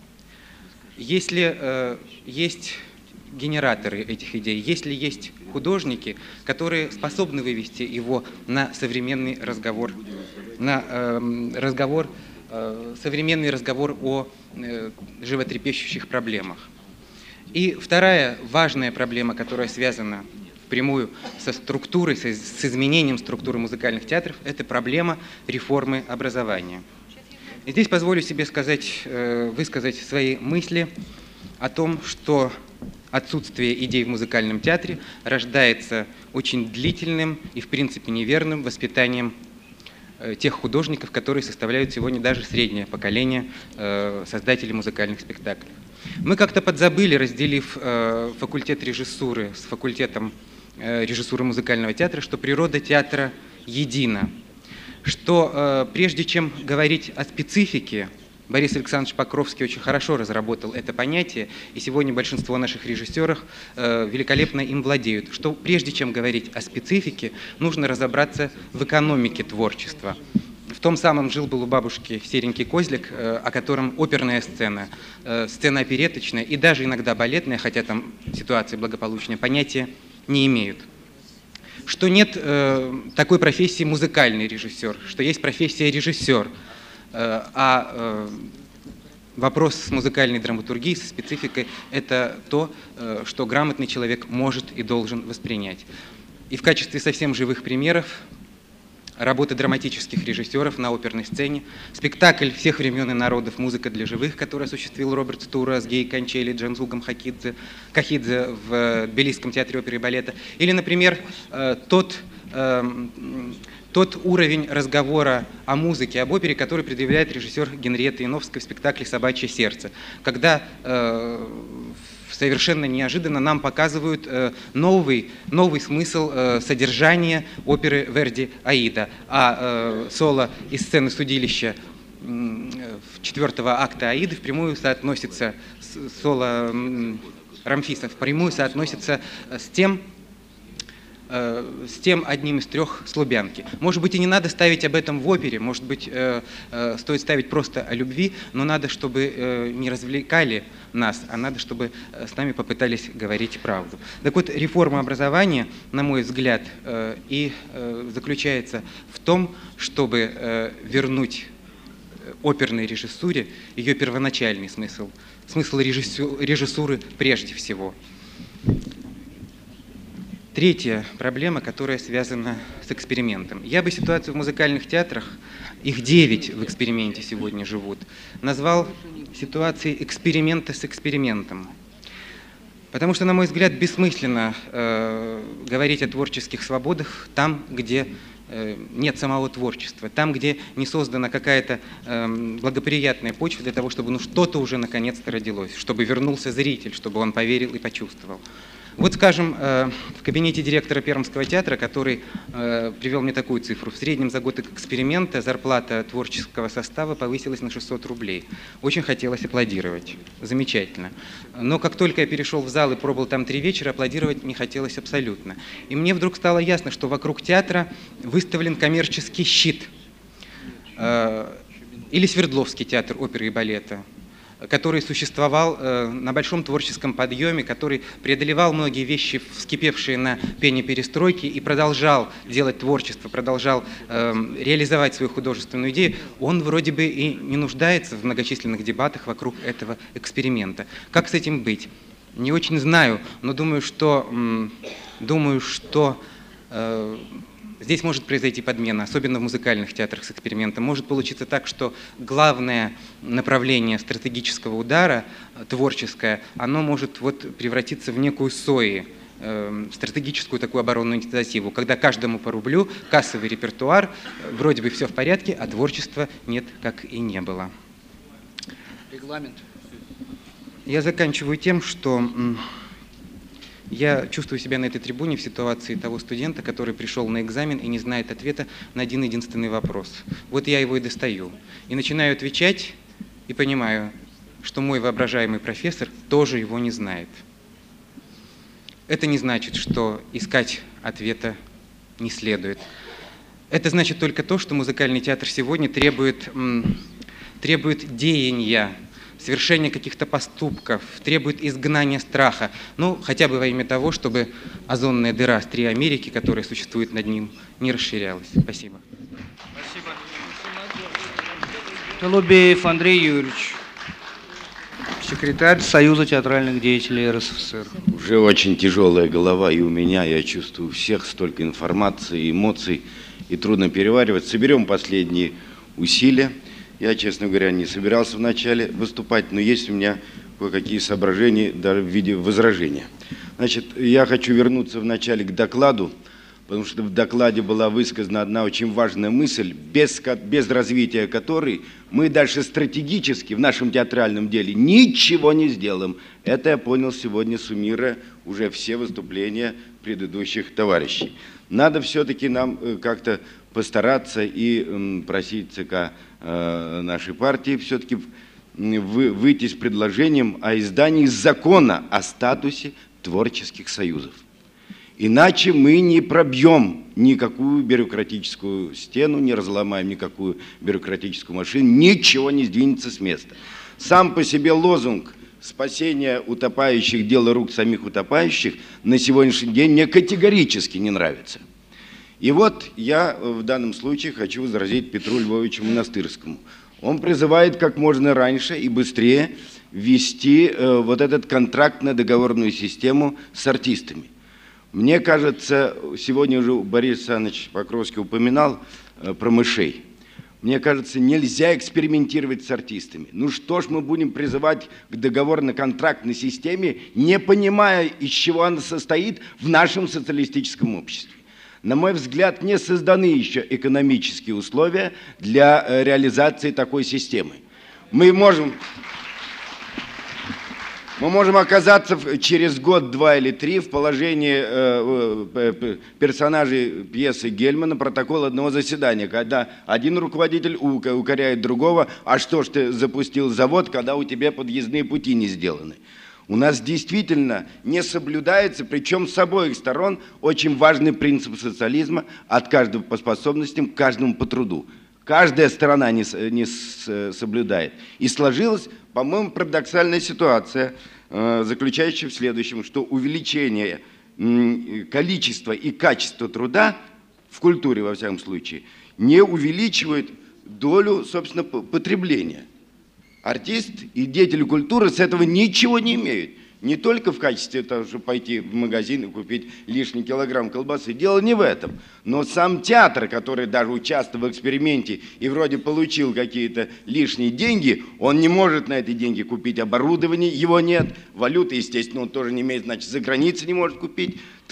если э, есть генераторы этих идей, если есть художники, которые способны вывести его на современный разговор, на э, разговор, э, современный разговор о э, животрепещущих проблемах. И вторая важная проблема, которая связана впрямую со структурой, с изменением структуры музыкальных театров, это проблема реформы образования. И здесь позволю себе сказать, высказать свои мысли о том, что отсутствие идей в музыкальном театре рождается очень длительным и, в принципе, неверным воспитанием тех художников, которые составляют сегодня даже среднее поколение создателей музыкальных спектаклей. Мы как-то подзабыли, разделив э, факультет режиссуры с факультетом э, режиссуры музыкального театра, что природа театра едина, что э, прежде чем говорить о специфике, Борис Александрович Покровский очень хорошо разработал это понятие, и сегодня большинство наших режиссеров э, великолепно им владеют, что прежде чем говорить о специфике, нужно разобраться в экономике творчества. В том самом «Жил-был у бабушки серенький козлик», о котором оперная сцена, сцена опереточная и даже иногда балетная, хотя там ситуация благополучная, понятия не имеют. Что нет такой профессии музыкальный режиссер, что есть профессия режиссер, а вопрос с музыкальной драматургией, со спецификой – это то, что грамотный человек может и должен воспринять. И в качестве совсем живых примеров работы драматических режиссеров на оперной сцене, спектакль всех времен и народов «Музыка для живых», который осуществил Роберт Стура с Гей Кончели, Джанзугом Хакидзе, Кахидзе в Тбилисском театре оперы и балета. Или, например, тот, тот уровень разговора о музыке, об опере, который предъявляет режиссер Генриетта Яновская в спектакле «Собачье сердце», когда совершенно неожиданно нам показывают э, новый, новый смысл э, содержания оперы Верди «Аида». А э, соло из сцены судилища э, четвертого акта «Аиды» впрямую соотносится с соло э, Рамфиса, впрямую соотносится с тем, э, с тем одним из трех слубянки. Может быть, и не надо ставить об этом в опере, может быть, э, э, стоит ставить просто о любви, но надо, чтобы э, не развлекали нас, а надо, чтобы с нами попытались говорить правду. Так вот, реформа образования, на мой взгляд, и заключается в том, чтобы вернуть оперной режиссуре ее первоначальный смысл, смысл режиссуры прежде всего. Третья проблема, которая связана с экспериментом. Я бы ситуацию в музыкальных театрах, их девять в эксперименте сегодня живут, назвал ситуацией эксперимента с экспериментом. Потому что, на мой взгляд, бессмысленно э, говорить о творческих свободах там, где э, нет самого творчества. Там, где не создана какая-то э, благоприятная почва для того, чтобы ну, что-то уже наконец-то родилось, чтобы вернулся зритель, чтобы он поверил и почувствовал. Вот, скажем, э, в кабинете директора Пермского театра, который э, привел мне такую цифру, в среднем за год эксперимента зарплата творческого состава повысилась на шестьсот рублей. Очень хотелось аплодировать. Замечательно. Но как только я перешел в зал и пробовал там три вечера, аплодировать не хотелось абсолютно. И мне вдруг стало ясно, что вокруг театра выставлен коммерческий щит. Э, или Свердловский театр оперы и балета, который существовал э, на большом творческом подъеме, который преодолевал многие вещи, вскипевшие на пене перестройки, и продолжал делать творчество, продолжал э, реализовать свою художественную идею, он вроде бы и не нуждается в многочисленных дебатах вокруг этого эксперимента. Как с этим быть? Не очень знаю, но думаю, что, м, думаю, что э, здесь может произойти подмена, особенно в музыкальных театрах с экспериментом. Может получиться так, что главное направление стратегического удара, творческое, оно может вот превратиться в некую СОИ, э, стратегическую такую оборонную инициативу, когда каждому по рублю, кассовый репертуар, вроде бы все в порядке, а творчества нет, как и не было. Регламент. Я заканчиваю тем, что я чувствую себя на этой трибуне в ситуации того студента, который пришел на экзамен и не знает ответа на один единственный вопрос. Вот я его и достаю. И начинаю отвечать, и понимаю, что мой воображаемый профессор тоже его не знает. Это не значит, что искать ответа не следует. Это значит только то, что музыкальный театр сегодня требует, м, требует деяния, совершения каких-то поступков, требует изгнания страха, ну, хотя бы во имя того, чтобы озонная дыра с три Америки, которая существует над ним, не расширялась. Спасибо. Спасибо. Толубеев Андрей Юрьевич, секретарь Союза театральных деятелей РСФСР. Уже очень тяжелая голова и у меня, я чувствую всех, столько информации, эмоций, и трудно переваривать. Соберем последние усилия. Я, честно говоря, не собирался вначале выступать, но есть у меня кое-какие соображения даже в виде возражения. Значит, я хочу вернуться вначале к докладу, потому что в докладе была высказана одна очень важная мысль, без, без развития которой мы дальше стратегически в нашем театральном деле ничего не сделаем. Это я понял сегодня, суммируя уже все выступления предыдущих товарищей. Надо все-таки нам как-то постараться и просить ЦК нашей партии все-таки выйти с предложением о издании закона о статусе творческих союзов. Иначе мы не пробьем никакую бюрократическую стену, не разломаем никакую бюрократическую машину, ничего не сдвинется с места. Сам по себе лозунг «Спасение утопающих – дело рук самих утопающих» на сегодняшний день мне категорически не нравится. И вот я в данном случае хочу возразить Петру Львовичу Монастырскому. Он призывает как можно раньше и быстрее ввести э, вот этот контрактно-договорную систему с артистами. Мне кажется, сегодня уже Борис Александрович Покровский упоминал э, про мышей. Мне кажется, нельзя экспериментировать с артистами. Ну что ж мы будем призывать к договорно-контрактной системе, не понимая, из чего она состоит в нашем социалистическом обществе. На мой взгляд, не созданы еще экономические условия для реализации такой системы. Мы можем, мы можем оказаться через год, два или три в положении э, персонажей пьесы Гельмана «Протокол одного заседания», когда один руководитель укоряет другого: а что ж ты запустил завод, когда у тебя подъездные пути не сделаны. У нас действительно не соблюдается, причем с обоих сторон, очень важный принцип социализма: от каждого по способностям, каждому по труду. Каждая сторона не, не соблюдает. И сложилась, по-моему, парадоксальная ситуация, заключающая в следующем, что увеличение количества и качества труда в культуре, во всяком случае, не увеличивает долю, собственно, потребления. Артист и деятели культуры с этого ничего не имеют. Не только в качестве того, чтобы пойти в магазин и купить лишний килограмм колбасы. Дело не в этом. Но сам театр, который даже участвовал в эксперименте и вроде получил какие-то лишние деньги, он не может на эти деньги купить оборудование, его нет. Валюты, естественно, он тоже не имеет, значит, за границей не может купить.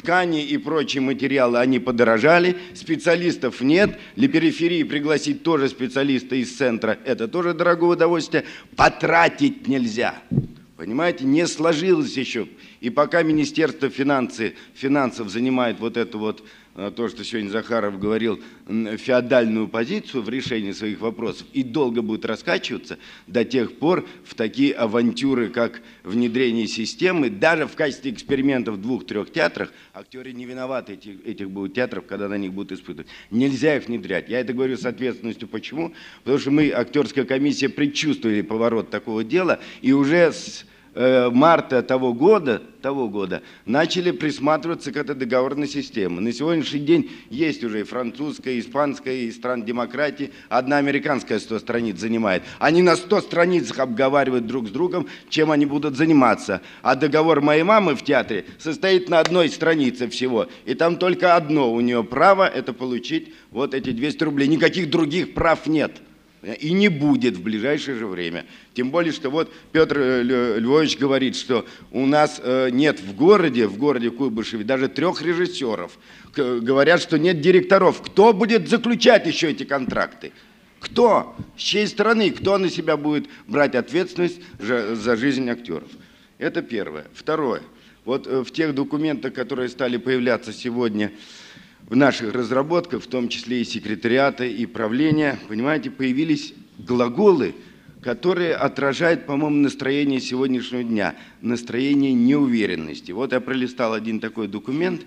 ткани и прочие материалы, они подорожали, специалистов нет, для периферии пригласить тоже специалиста из центра, это тоже дорогое удовольствие, потратить нельзя. Понимаете, не сложилось еще. И пока Министерство финансы, финансов занимает вот это вот, то, что сегодня Захаров говорил, феодальную позицию в решении своих вопросов и долго будет раскачиваться до тех пор в такие авантюры, как внедрение системы, даже в качестве экспериментов в двух-трех театрах, актеры не виноваты этих, этих будут театров, когда на них будут испытывать. Нельзя их внедрять. Я это говорю с ответственностью. Почему? Потому что мы, актерская комиссия, предчувствовали поворот такого дела и уже с марта того года, того года начали присматриваться к этой договорной системе. На сегодняшний день есть уже и французская, и испанская, и стран демократии. Одна американская сто страниц занимает. Они на сто страницах обговаривают друг с другом, чем они будут заниматься. А договор моей мамы в театре состоит на одной странице всего. И там только одно у нее право, это получить вот эти двести рублей. Никаких других прав нет. И не будет в ближайшее же время. Тем более, что вот Петр Львович говорит, что у нас нет в городе, в городе Куйбышеве даже трех режиссеров. Говорят, что нет директоров. Кто будет заключать еще эти контракты? Кто? С чьей стороны? Кто на себя будет брать ответственность за жизнь актеров? Это первое. Второе. Вот в тех документах, которые стали появляться сегодня, в наших разработках, в том числе и секретариата, и правления, понимаете, появились глаголы, которые отражают, по-моему, настроение сегодняшнего дня, настроение неуверенности. Вот я пролистал один такой документ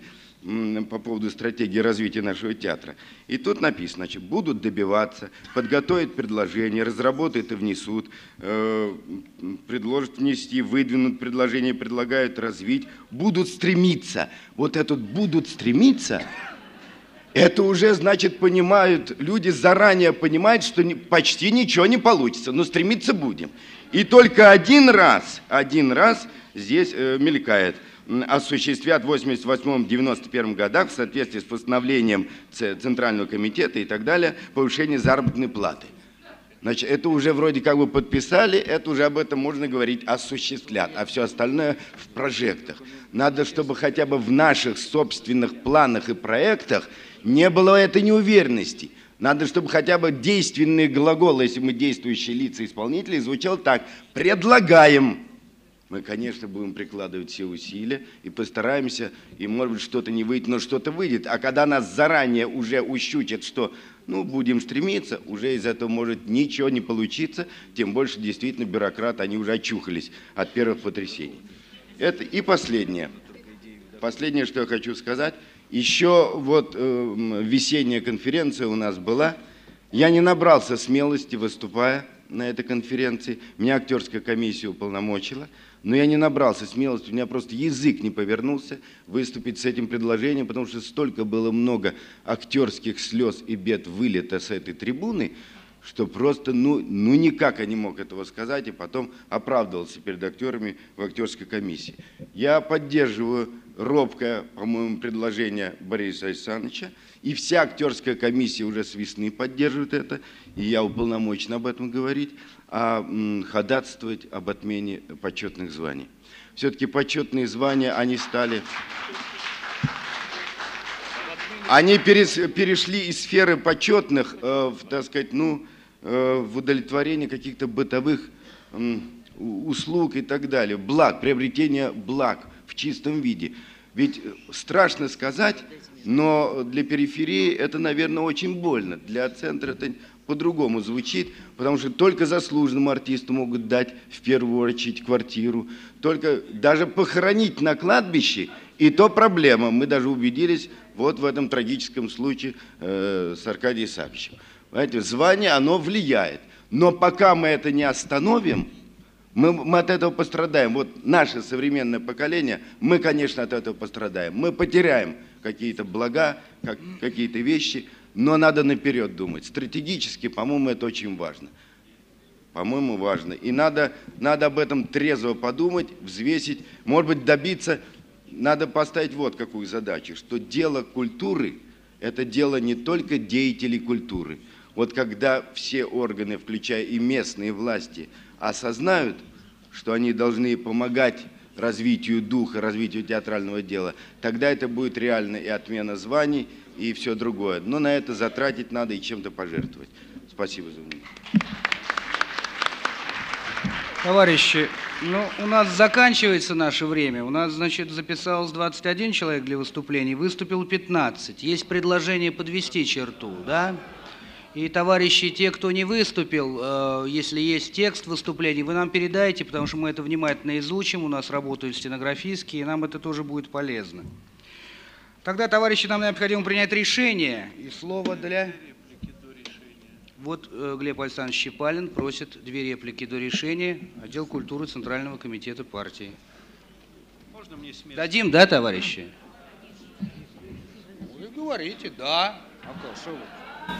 по поводу стратегии развития нашего театра. И тут написано, значит, будут добиваться, подготовят предложения, разработают и внесут, э, предложат внести, выдвинут предложения, предлагают развить, будут стремиться. Вот этот «будут стремиться» это уже, значит, понимают, люди заранее понимают, что не, почти ничего не получится, но стремиться будем. И только один раз, один раз здесь э, мелькает. Осуществят в восемьдесят восьмом — девяносто первом годах в соответствии с постановлением Центрального комитета и так далее повышение заработной платы. Значит, это уже вроде как бы подписали, это уже об этом можно говорить, осуществлят, а все остальное в прожектах. Надо, чтобы хотя бы в наших собственных планах и проектах не было этой неуверенности. Надо, чтобы хотя бы действенные глаголы, если мы действующие лица исполнителей, звучал так: предлагаем. Мы, конечно, будем прикладывать все усилия и постараемся, и, может быть, что-то не выйдет, но что-то выйдет. А когда нас заранее уже ущучат, что, ну, будем стремиться, уже из этого может ничего не получиться, тем больше, действительно, бюрократы, они уже очухались от первых потрясений. Это и последнее. Последнее, что я хочу сказать. Еще вот э, весенняя конференция у нас была. Я не набрался смелости, выступая на этой конференции. Меня актерская комиссия уполномочила. Но я не набрался смелости, у меня просто язык не повернулся выступить с этим предложением, потому что столько было много актерских слез и бед вылета с этой трибуны, что просто, ну, ну никак я не мог этого сказать, и потом оправдывался перед актерами в актерской комиссии. Я поддерживаю робкое, по-моему, предложение Бориса Александровича, и вся актерская комиссия уже с весны поддерживает это, и я уполномочен об этом говорить, а м, ходатайствовать об отмене почетных званий. Все-таки почетные звания, они стали... Они перешли из сферы почетных, э, в, так сказать, ну, э, в удовлетворение каких-то бытовых э, услуг и так далее, благ, приобретение благ в чистом виде. Ведь страшно сказать, но для периферии это, наверное, очень больно. Для центра это по-другому звучит, потому что только заслуженному артисту могут дать в первую очередь квартиру, только даже похоронить на кладбище, и то проблема. Мы даже убедились вот в этом трагическом случае э, с Аркадием Савичем. Понимаете, звание, оно влияет. Но пока мы это не остановим, мы, мы от этого пострадаем. Вот наше современное поколение, мы, конечно, от этого пострадаем. Мы потеряем какие-то блага, как, какие-то вещи, но надо наперед думать. Стратегически, по-моему, это очень важно. По-моему, важно. И надо, надо об этом трезво подумать, взвесить, может быть, добиться. Надо поставить вот какую задачу, что дело культуры – это дело не только деятелей культуры. Вот когда все органы, включая и местные власти, осознают, что они должны помогать развитию духа, развитию театрального дела, тогда это будет реально и отмена званий, и все другое. Но на это затратить надо и чем-то пожертвовать. Спасибо за внимание. Товарищи, ну, у нас заканчивается наше время. У нас, значит, записалось двадцать один человек для выступлений, выступил пятнадцать. Есть предложение подвести черту, да? И, товарищи, те, кто не выступил, э, если есть текст выступлений, вы нам передайте, потому что мы это внимательно изучим, у нас работают стенографистские, и нам это тоже будет полезно. Тогда, товарищи, нам необходимо принять решение, и слово для... Вот э, Глеб Александрович Щепалин просит две реплики до решения. Отдел культуры Центрального комитета партии. Можно мне смело? Дадим, да, товарищи? Вы говорите, да. А как, что вы?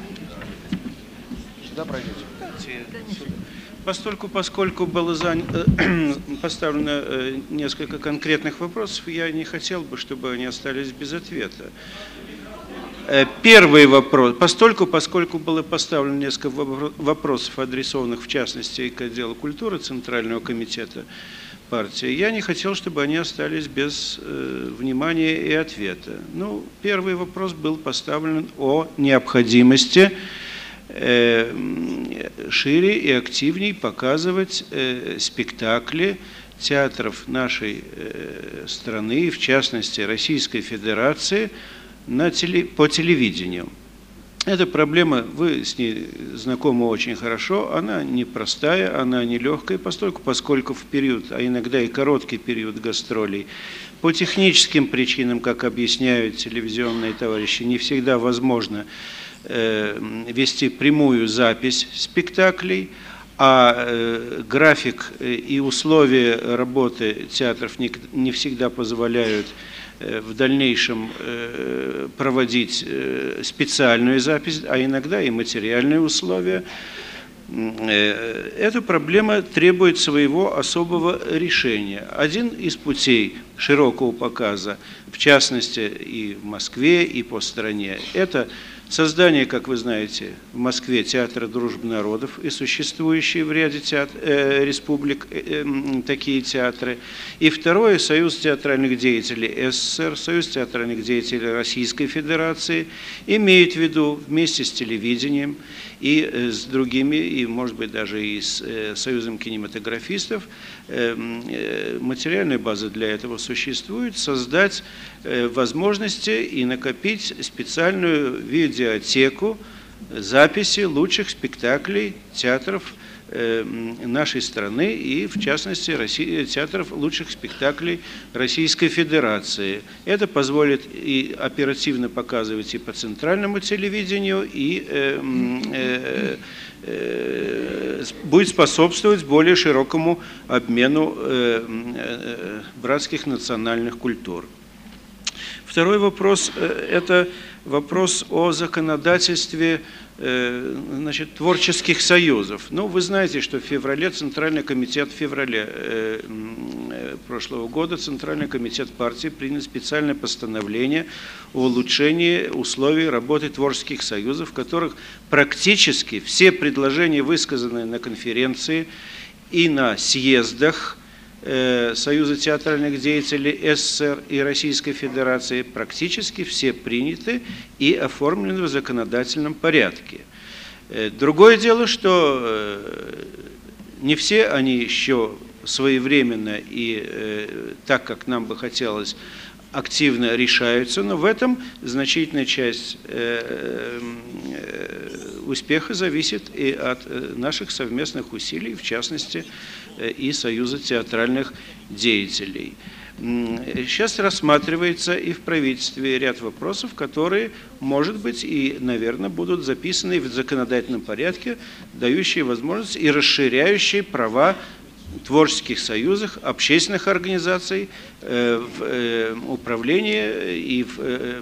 Сюда пройдете. Постольку, поскольку было зан... поставлено несколько конкретных вопросов, я не хотел бы, чтобы они остались без ответа. Первый вопрос. Постольку, поскольку было поставлено несколько вопросов, адресованных в частности к отделу культуры Центрального комитета партии, я не хотел, чтобы они остались без э, внимания и ответа. Ну, первый вопрос был поставлен о необходимости э, шире и активнее показывать э, спектакли театров нашей э, страны, в частности Российской Федерации, на теле, по телевидению. Эта проблема, вы с ней знакомы очень хорошо, она непростая, она нелегкая, поскольку, поскольку в период, а иногда и короткий период гастролей, по техническим причинам, как объясняют телевизионные товарищи, не всегда возможно э, вести прямую запись спектаклей, а э, график и условия работы театров не, не всегда позволяют в дальнейшем проводить специальную запись, а иногда и материальные условия. Эта проблема требует своего особого решения. Один из путей широкого показа, в частности и в Москве, и по стране, это создание, как вы знаете, в Москве театра дружбы народов и существующие в ряде театр, э, республик э, э, такие театры. И второе, Союз театральных деятелей СССР, Союз театральных деятелей Российской Федерации имеет в виду вместе с телевидением и э, с другими, и может быть даже и с э, Союзом кинематографистов, э, э, материальная база для этого существует, создать э, возможности и накопить специальную видео библиотеку записи лучших спектаклей театров э, нашей страны и, в частности, России, театров лучших спектаклей Российской Федерации. Это позволит и оперативно показывать и по центральному телевидению, и э, э, э, будет способствовать более широкому обмену э, э, братских национальных культур. Второй вопрос – это вопрос о законодательстве значит, творческих союзов. Ну, вы знаете, что в феврале Центральный комитет, в феврале прошлого года Центральный комитет партии принял специальное постановление о улучшении условий работы творческих союзов, в которых практически все предложения, высказанные на конференции и на съездах Союза театральных деятелей СССР и Российской Федерации, практически все приняты и оформлены в законодательном порядке. Другое дело, что не все они еще своевременно и так, как нам бы хотелось, активно решаются, но в этом значительная часть успеха зависит и от наших совместных усилий, в частности, и Союза театральных деятелей. Сейчас рассматривается и в правительстве ряд вопросов, которые, может быть, и, наверное, будут записаны в законодательном порядке, дающие возможность и расширяющие права творческих союзах, общественных организаций в управлении и в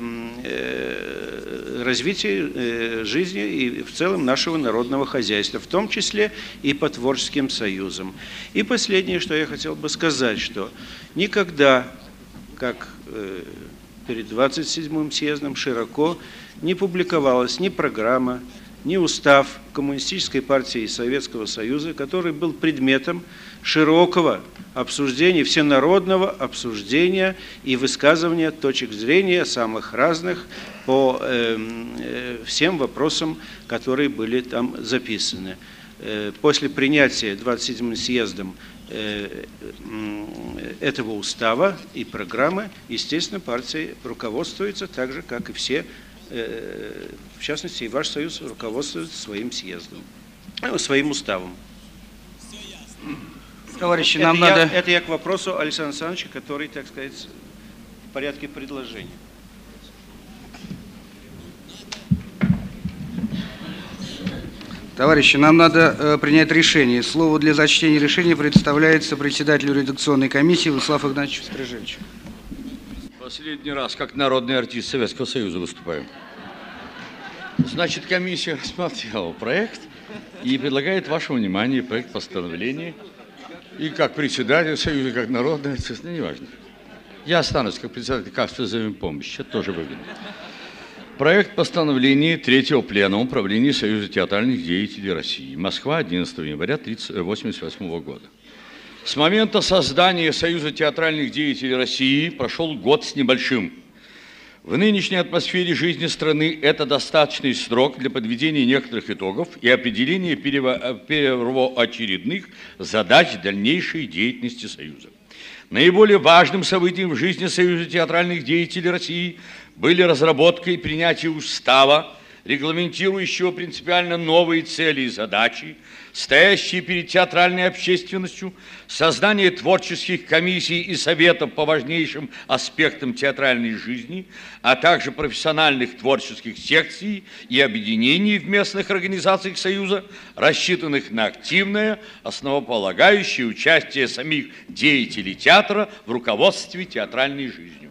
развитии жизни и в целом нашего народного хозяйства, в том числе и по творческим союзам. И последнее, что я хотел бы сказать, что никогда, как перед двадцать седьмым съездом, широко не публиковалась ни программа, ни устав Коммунистической партии и Советского Союза, который был предметом широкого обсуждения, всенародного обсуждения и высказывания точек зрения самых разных по э, э, всем вопросам, которые были там записаны. Э, после принятия двадцать седьмым съездом э, э, этого устава и программы, естественно, партия руководствуется так же, как и все, э, в частности, и ваш союз руководствуется своим съездом, э, своим уставом. Товарищи, это нам я, надо... Это я к вопросу Александра Александровича, который, так сказать, в порядке предложения. Товарищи, нам надо э, принять решение. Слово для зачтения решения предоставляется председателю редакционной комиссии Владиславу Игнатьевичу Стрижевичу. Последний раз, как народный артист Советского Союза, выступаю. Значит, комиссия рассмотрела проект и предлагает вашему вниманию проект постановления. И как председатель Союза, как народный артист, ну, неважно. Я останусь как председатель кафедры взаимопомощи, это тоже выгодно. Проект постановления третьего пленума Управления Союза театральных деятелей России. Москва, одиннадцатого января тысяча девятьсот восемьдесят восьмого года. С момента создания Союза театральных деятелей России прошел год с небольшим. В нынешней атмосфере жизни страны это достаточный срок для подведения некоторых итогов и определения первоочередных задач дальнейшей деятельности Союза. Наиболее важным событием в жизни Союза театральных деятелей России были разработка и принятие устава, регламентирующего принципиально новые цели и задачи, стоящие перед театральной общественностью, создание творческих комиссий и советов по важнейшим аспектам театральной жизни, а также профессиональных творческих секций и объединений в местных организациях Союза, рассчитанных на активное, основополагающее участие самих деятелей театра в руководстве театральной жизнью.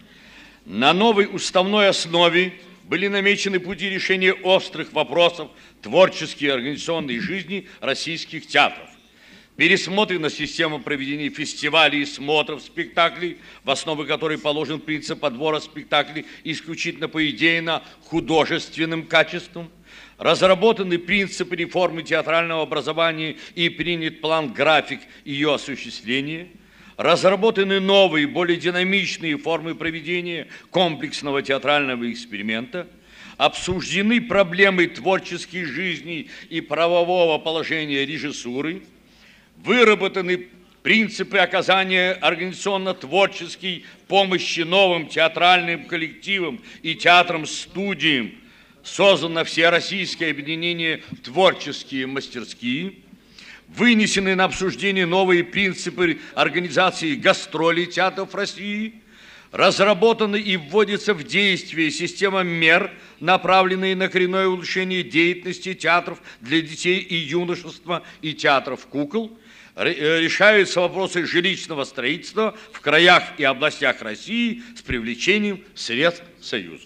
На новой уставной основе были намечены пути решения острых вопросов творческой и организационной жизни российских театров. Пересмотрена система проведения фестивалей и смотров спектаклей, в основу которой положен принцип отбора спектаклей исключительно по идейно-художественным качествам. Разработаны принципы реформы театрального образования и принят план-график ее осуществления. Разработаны новые, более динамичные формы проведения комплексного театрального эксперимента, обсуждены проблемы творческой жизни и правового положения режиссуры, выработаны принципы оказания организационно-творческой помощи новым театральным коллективам и театрам-студиям, создано Всероссийское объединение «Творческие мастерские», вынесены на обсуждение новые принципы организации гастролей театров России, разработана и вводится в действие система мер, направленные на коренное улучшение деятельности театров для детей и юношества и театров кукол, решаются вопросы жилищного строительства в краях и областях России с привлечением средств Союза.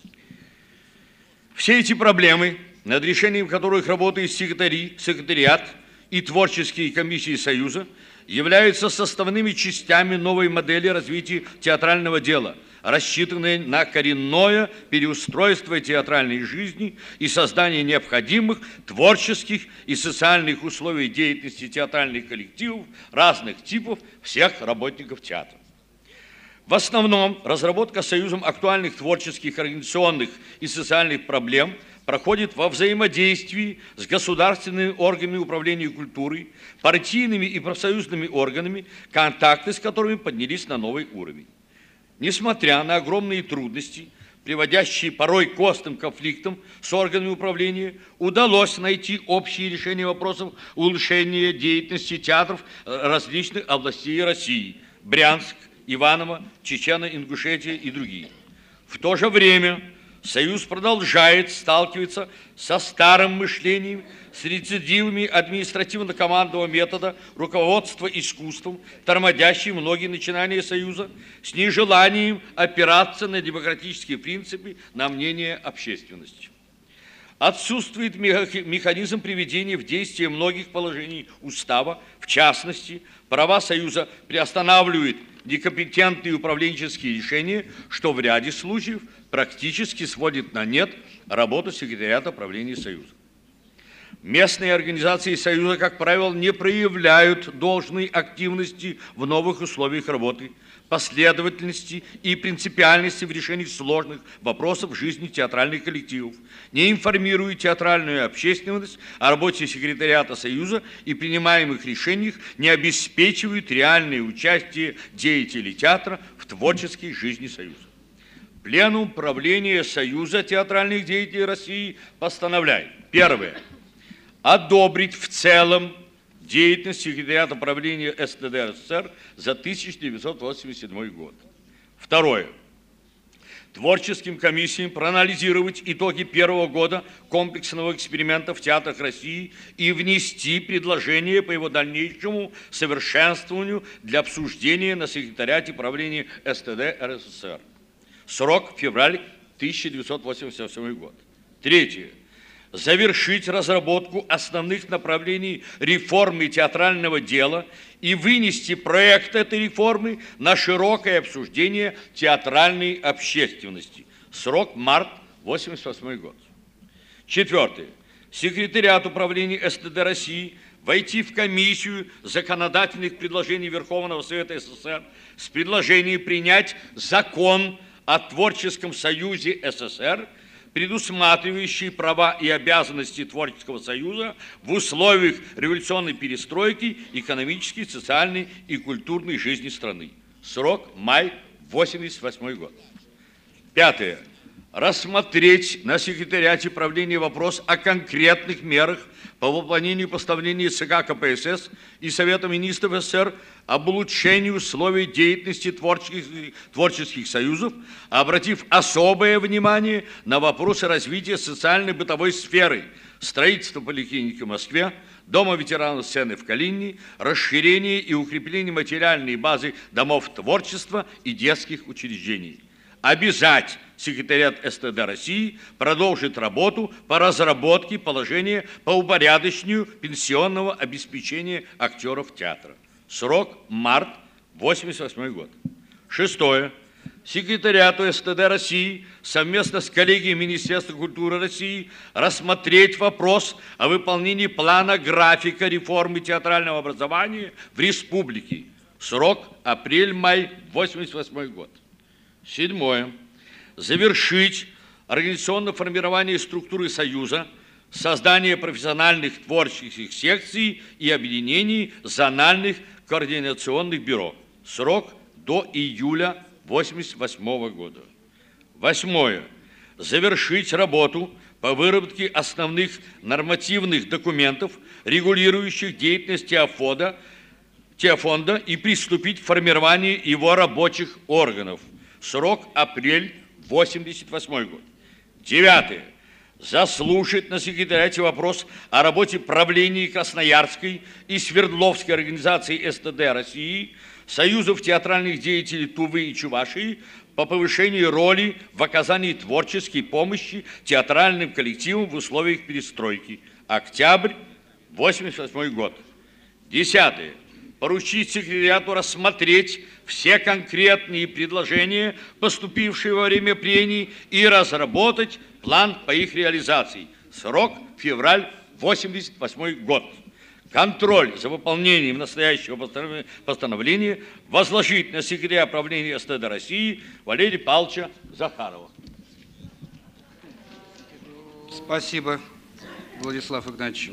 Все эти проблемы, над решением которых работает секретари, секретариат и творческие комиссии Союза, являются составными частями новой модели развития театрального дела, рассчитанной на коренное переустройство театральной жизни и создание необходимых творческих и социальных условий деятельности театральных коллективов разных типов всех работников театра. В основном разработка Союзом актуальных творческих, организационных и социальных проблем проходит во взаимодействии с государственными органами управления культурой, партийными и профсоюзными органами, контакты с которыми поднялись на новый уровень. Несмотря на огромные трудности, приводящие порой к острым конфликтам с органами управления, удалось найти общие решения вопросов улучшения деятельности театров различных областей России – Брянск, Иваново, Чечено-Ингушетия и другие. В то же время Союз продолжает сталкиваться со старым мышлением, с рецидивами административно-командного метода руководства искусством, тормозящим многие начинания Союза, с нежеланием опираться на демократические принципы, на мнение общественности. Отсутствует механизм приведения в действие многих положений устава, в частности, права Союза приостанавливают некомпетентные управленческие решения, что в ряде случаев практически сводит на нет работу секретариата правления Союза. Местные организации Союза, как правило, не проявляют должной активности в новых условиях работы, последовательности и принципиальности в решении сложных вопросов жизни театральных коллективов, не информируют театральную общественность о работе секретариата Союза и принимаемых решениях, не обеспечивают реальное участие деятелей театра в творческой жизни Союза. Пленум правления Союза театральных деятелей России постановляет: первое. Одобрить в целом деятельность секретариата правления СТД РСФСР за тысяча девятьсот восемьдесят седьмой год. Второе. Творческим комиссиям проанализировать итоги первого года комплексного эксперимента в театрах России и внести предложение по его дальнейшему совершенствованию для обсуждения на секретариате правления СТД РСФСР. Срок февраль тысяча девятьсот восемьдесят седьмой год. Третье. Завершить разработку основных направлений реформы театрального дела и вынести проект этой реформы на широкое обсуждение театральной общественности. Срок март восемьдесят восьмой год. Четвертое. Секретариат управления СТД России войти в комиссию законодательных предложений Верховного Совета СССР с предложением принять закон о Творческом Союзе СССР, предусматривающий права и обязанности Творческого Союза в условиях революционной перестройки экономической, социальной и культурной жизни страны. Срок май восемьдесят восьмой год. Пятое. Рассмотреть на секретариате правления вопрос о конкретных мерах по выполнению постановлений ЦК КПСС и Совета Министров СССР об улучшении условий деятельности творческих, творческих союзов, обратив особое внимание на вопросы развития социально-бытовой сферы, строительства поликлиники в Москве, Дома ветеранов сцены в Калинине, расширение и укрепление материальной базы домов творчества и детских учреждений. Обязать секретариат СТД России продолжит работу по разработке положения по упорядочению пенсионного обеспечения актеров театра. Срок март восемьдесят восьмой год. Шестое. Секретариату СТД России совместно с коллегией Министерства культуры России рассмотреть вопрос о выполнении плана графика реформы театрального образования в республике. Срок апрель-май восемьдесят восьмой год. Седьмое. Завершить организационное формирование структуры Союза, создание профессиональных творческих секций и объединений зональных координационных бюро. Срок до июля восемьдесят восьмого года. Восьмое. Завершить работу по выработке основных нормативных документов, регулирующих деятельность теофонда, теофонда и приступить к формированию его рабочих органов. Срок апрель восемьдесят восьмой год. Девятое. Заслушать на секретариате вопрос о работе правления Красноярской и Свердловской организации СТД России, союзов театральных деятелей Тувы и Чувашии по повышению роли в оказании творческой помощи театральным коллективам в условиях перестройки. Октябрь восемьдесят восьмой год. Десятое. Поручить секретариату рассмотреть все конкретные предложения, поступившие во время прений, и разработать план по их реализации. Срок февраль восемьдесят восьмой год. Контроль за выполнением настоящего постановления возложить на секретаря правления СТД России Валерия Павловича Захарова. Спасибо, Владислав Игнатьевич.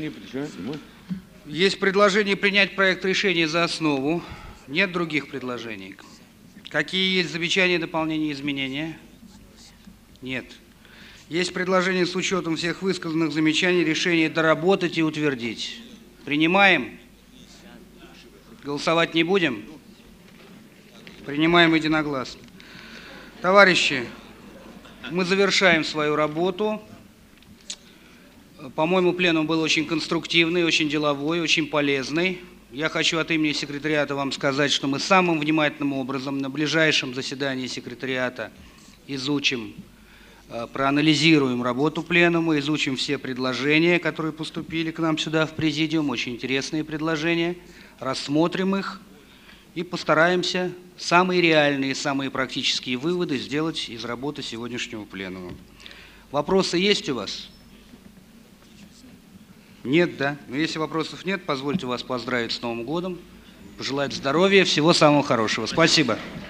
Есть предложение принять проект решения за основу. Нет других предложений. Какие есть замечания, дополнения, изменения? Нет. Есть предложение с учетом всех высказанных замечаний решение доработать и утвердить. Принимаем? Голосовать не будем? Принимаем единогласно. Товарищи, мы завершаем свою работу. По-моему, пленум был очень конструктивный, очень деловой, очень полезный. Я хочу от имени секретариата вам сказать, что мы самым внимательным образом на ближайшем заседании секретариата изучим, проанализируем работу пленума, изучим все предложения, которые поступили к нам сюда в президиум, очень интересные предложения, рассмотрим их и постараемся самые реальные, самые практические выводы сделать из работы сегодняшнего пленума. Вопросы есть у вас? Нет, да? Но если вопросов нет, позвольте вас поздравить с Новым годом, пожелать здоровья, всего самого хорошего. Спасибо.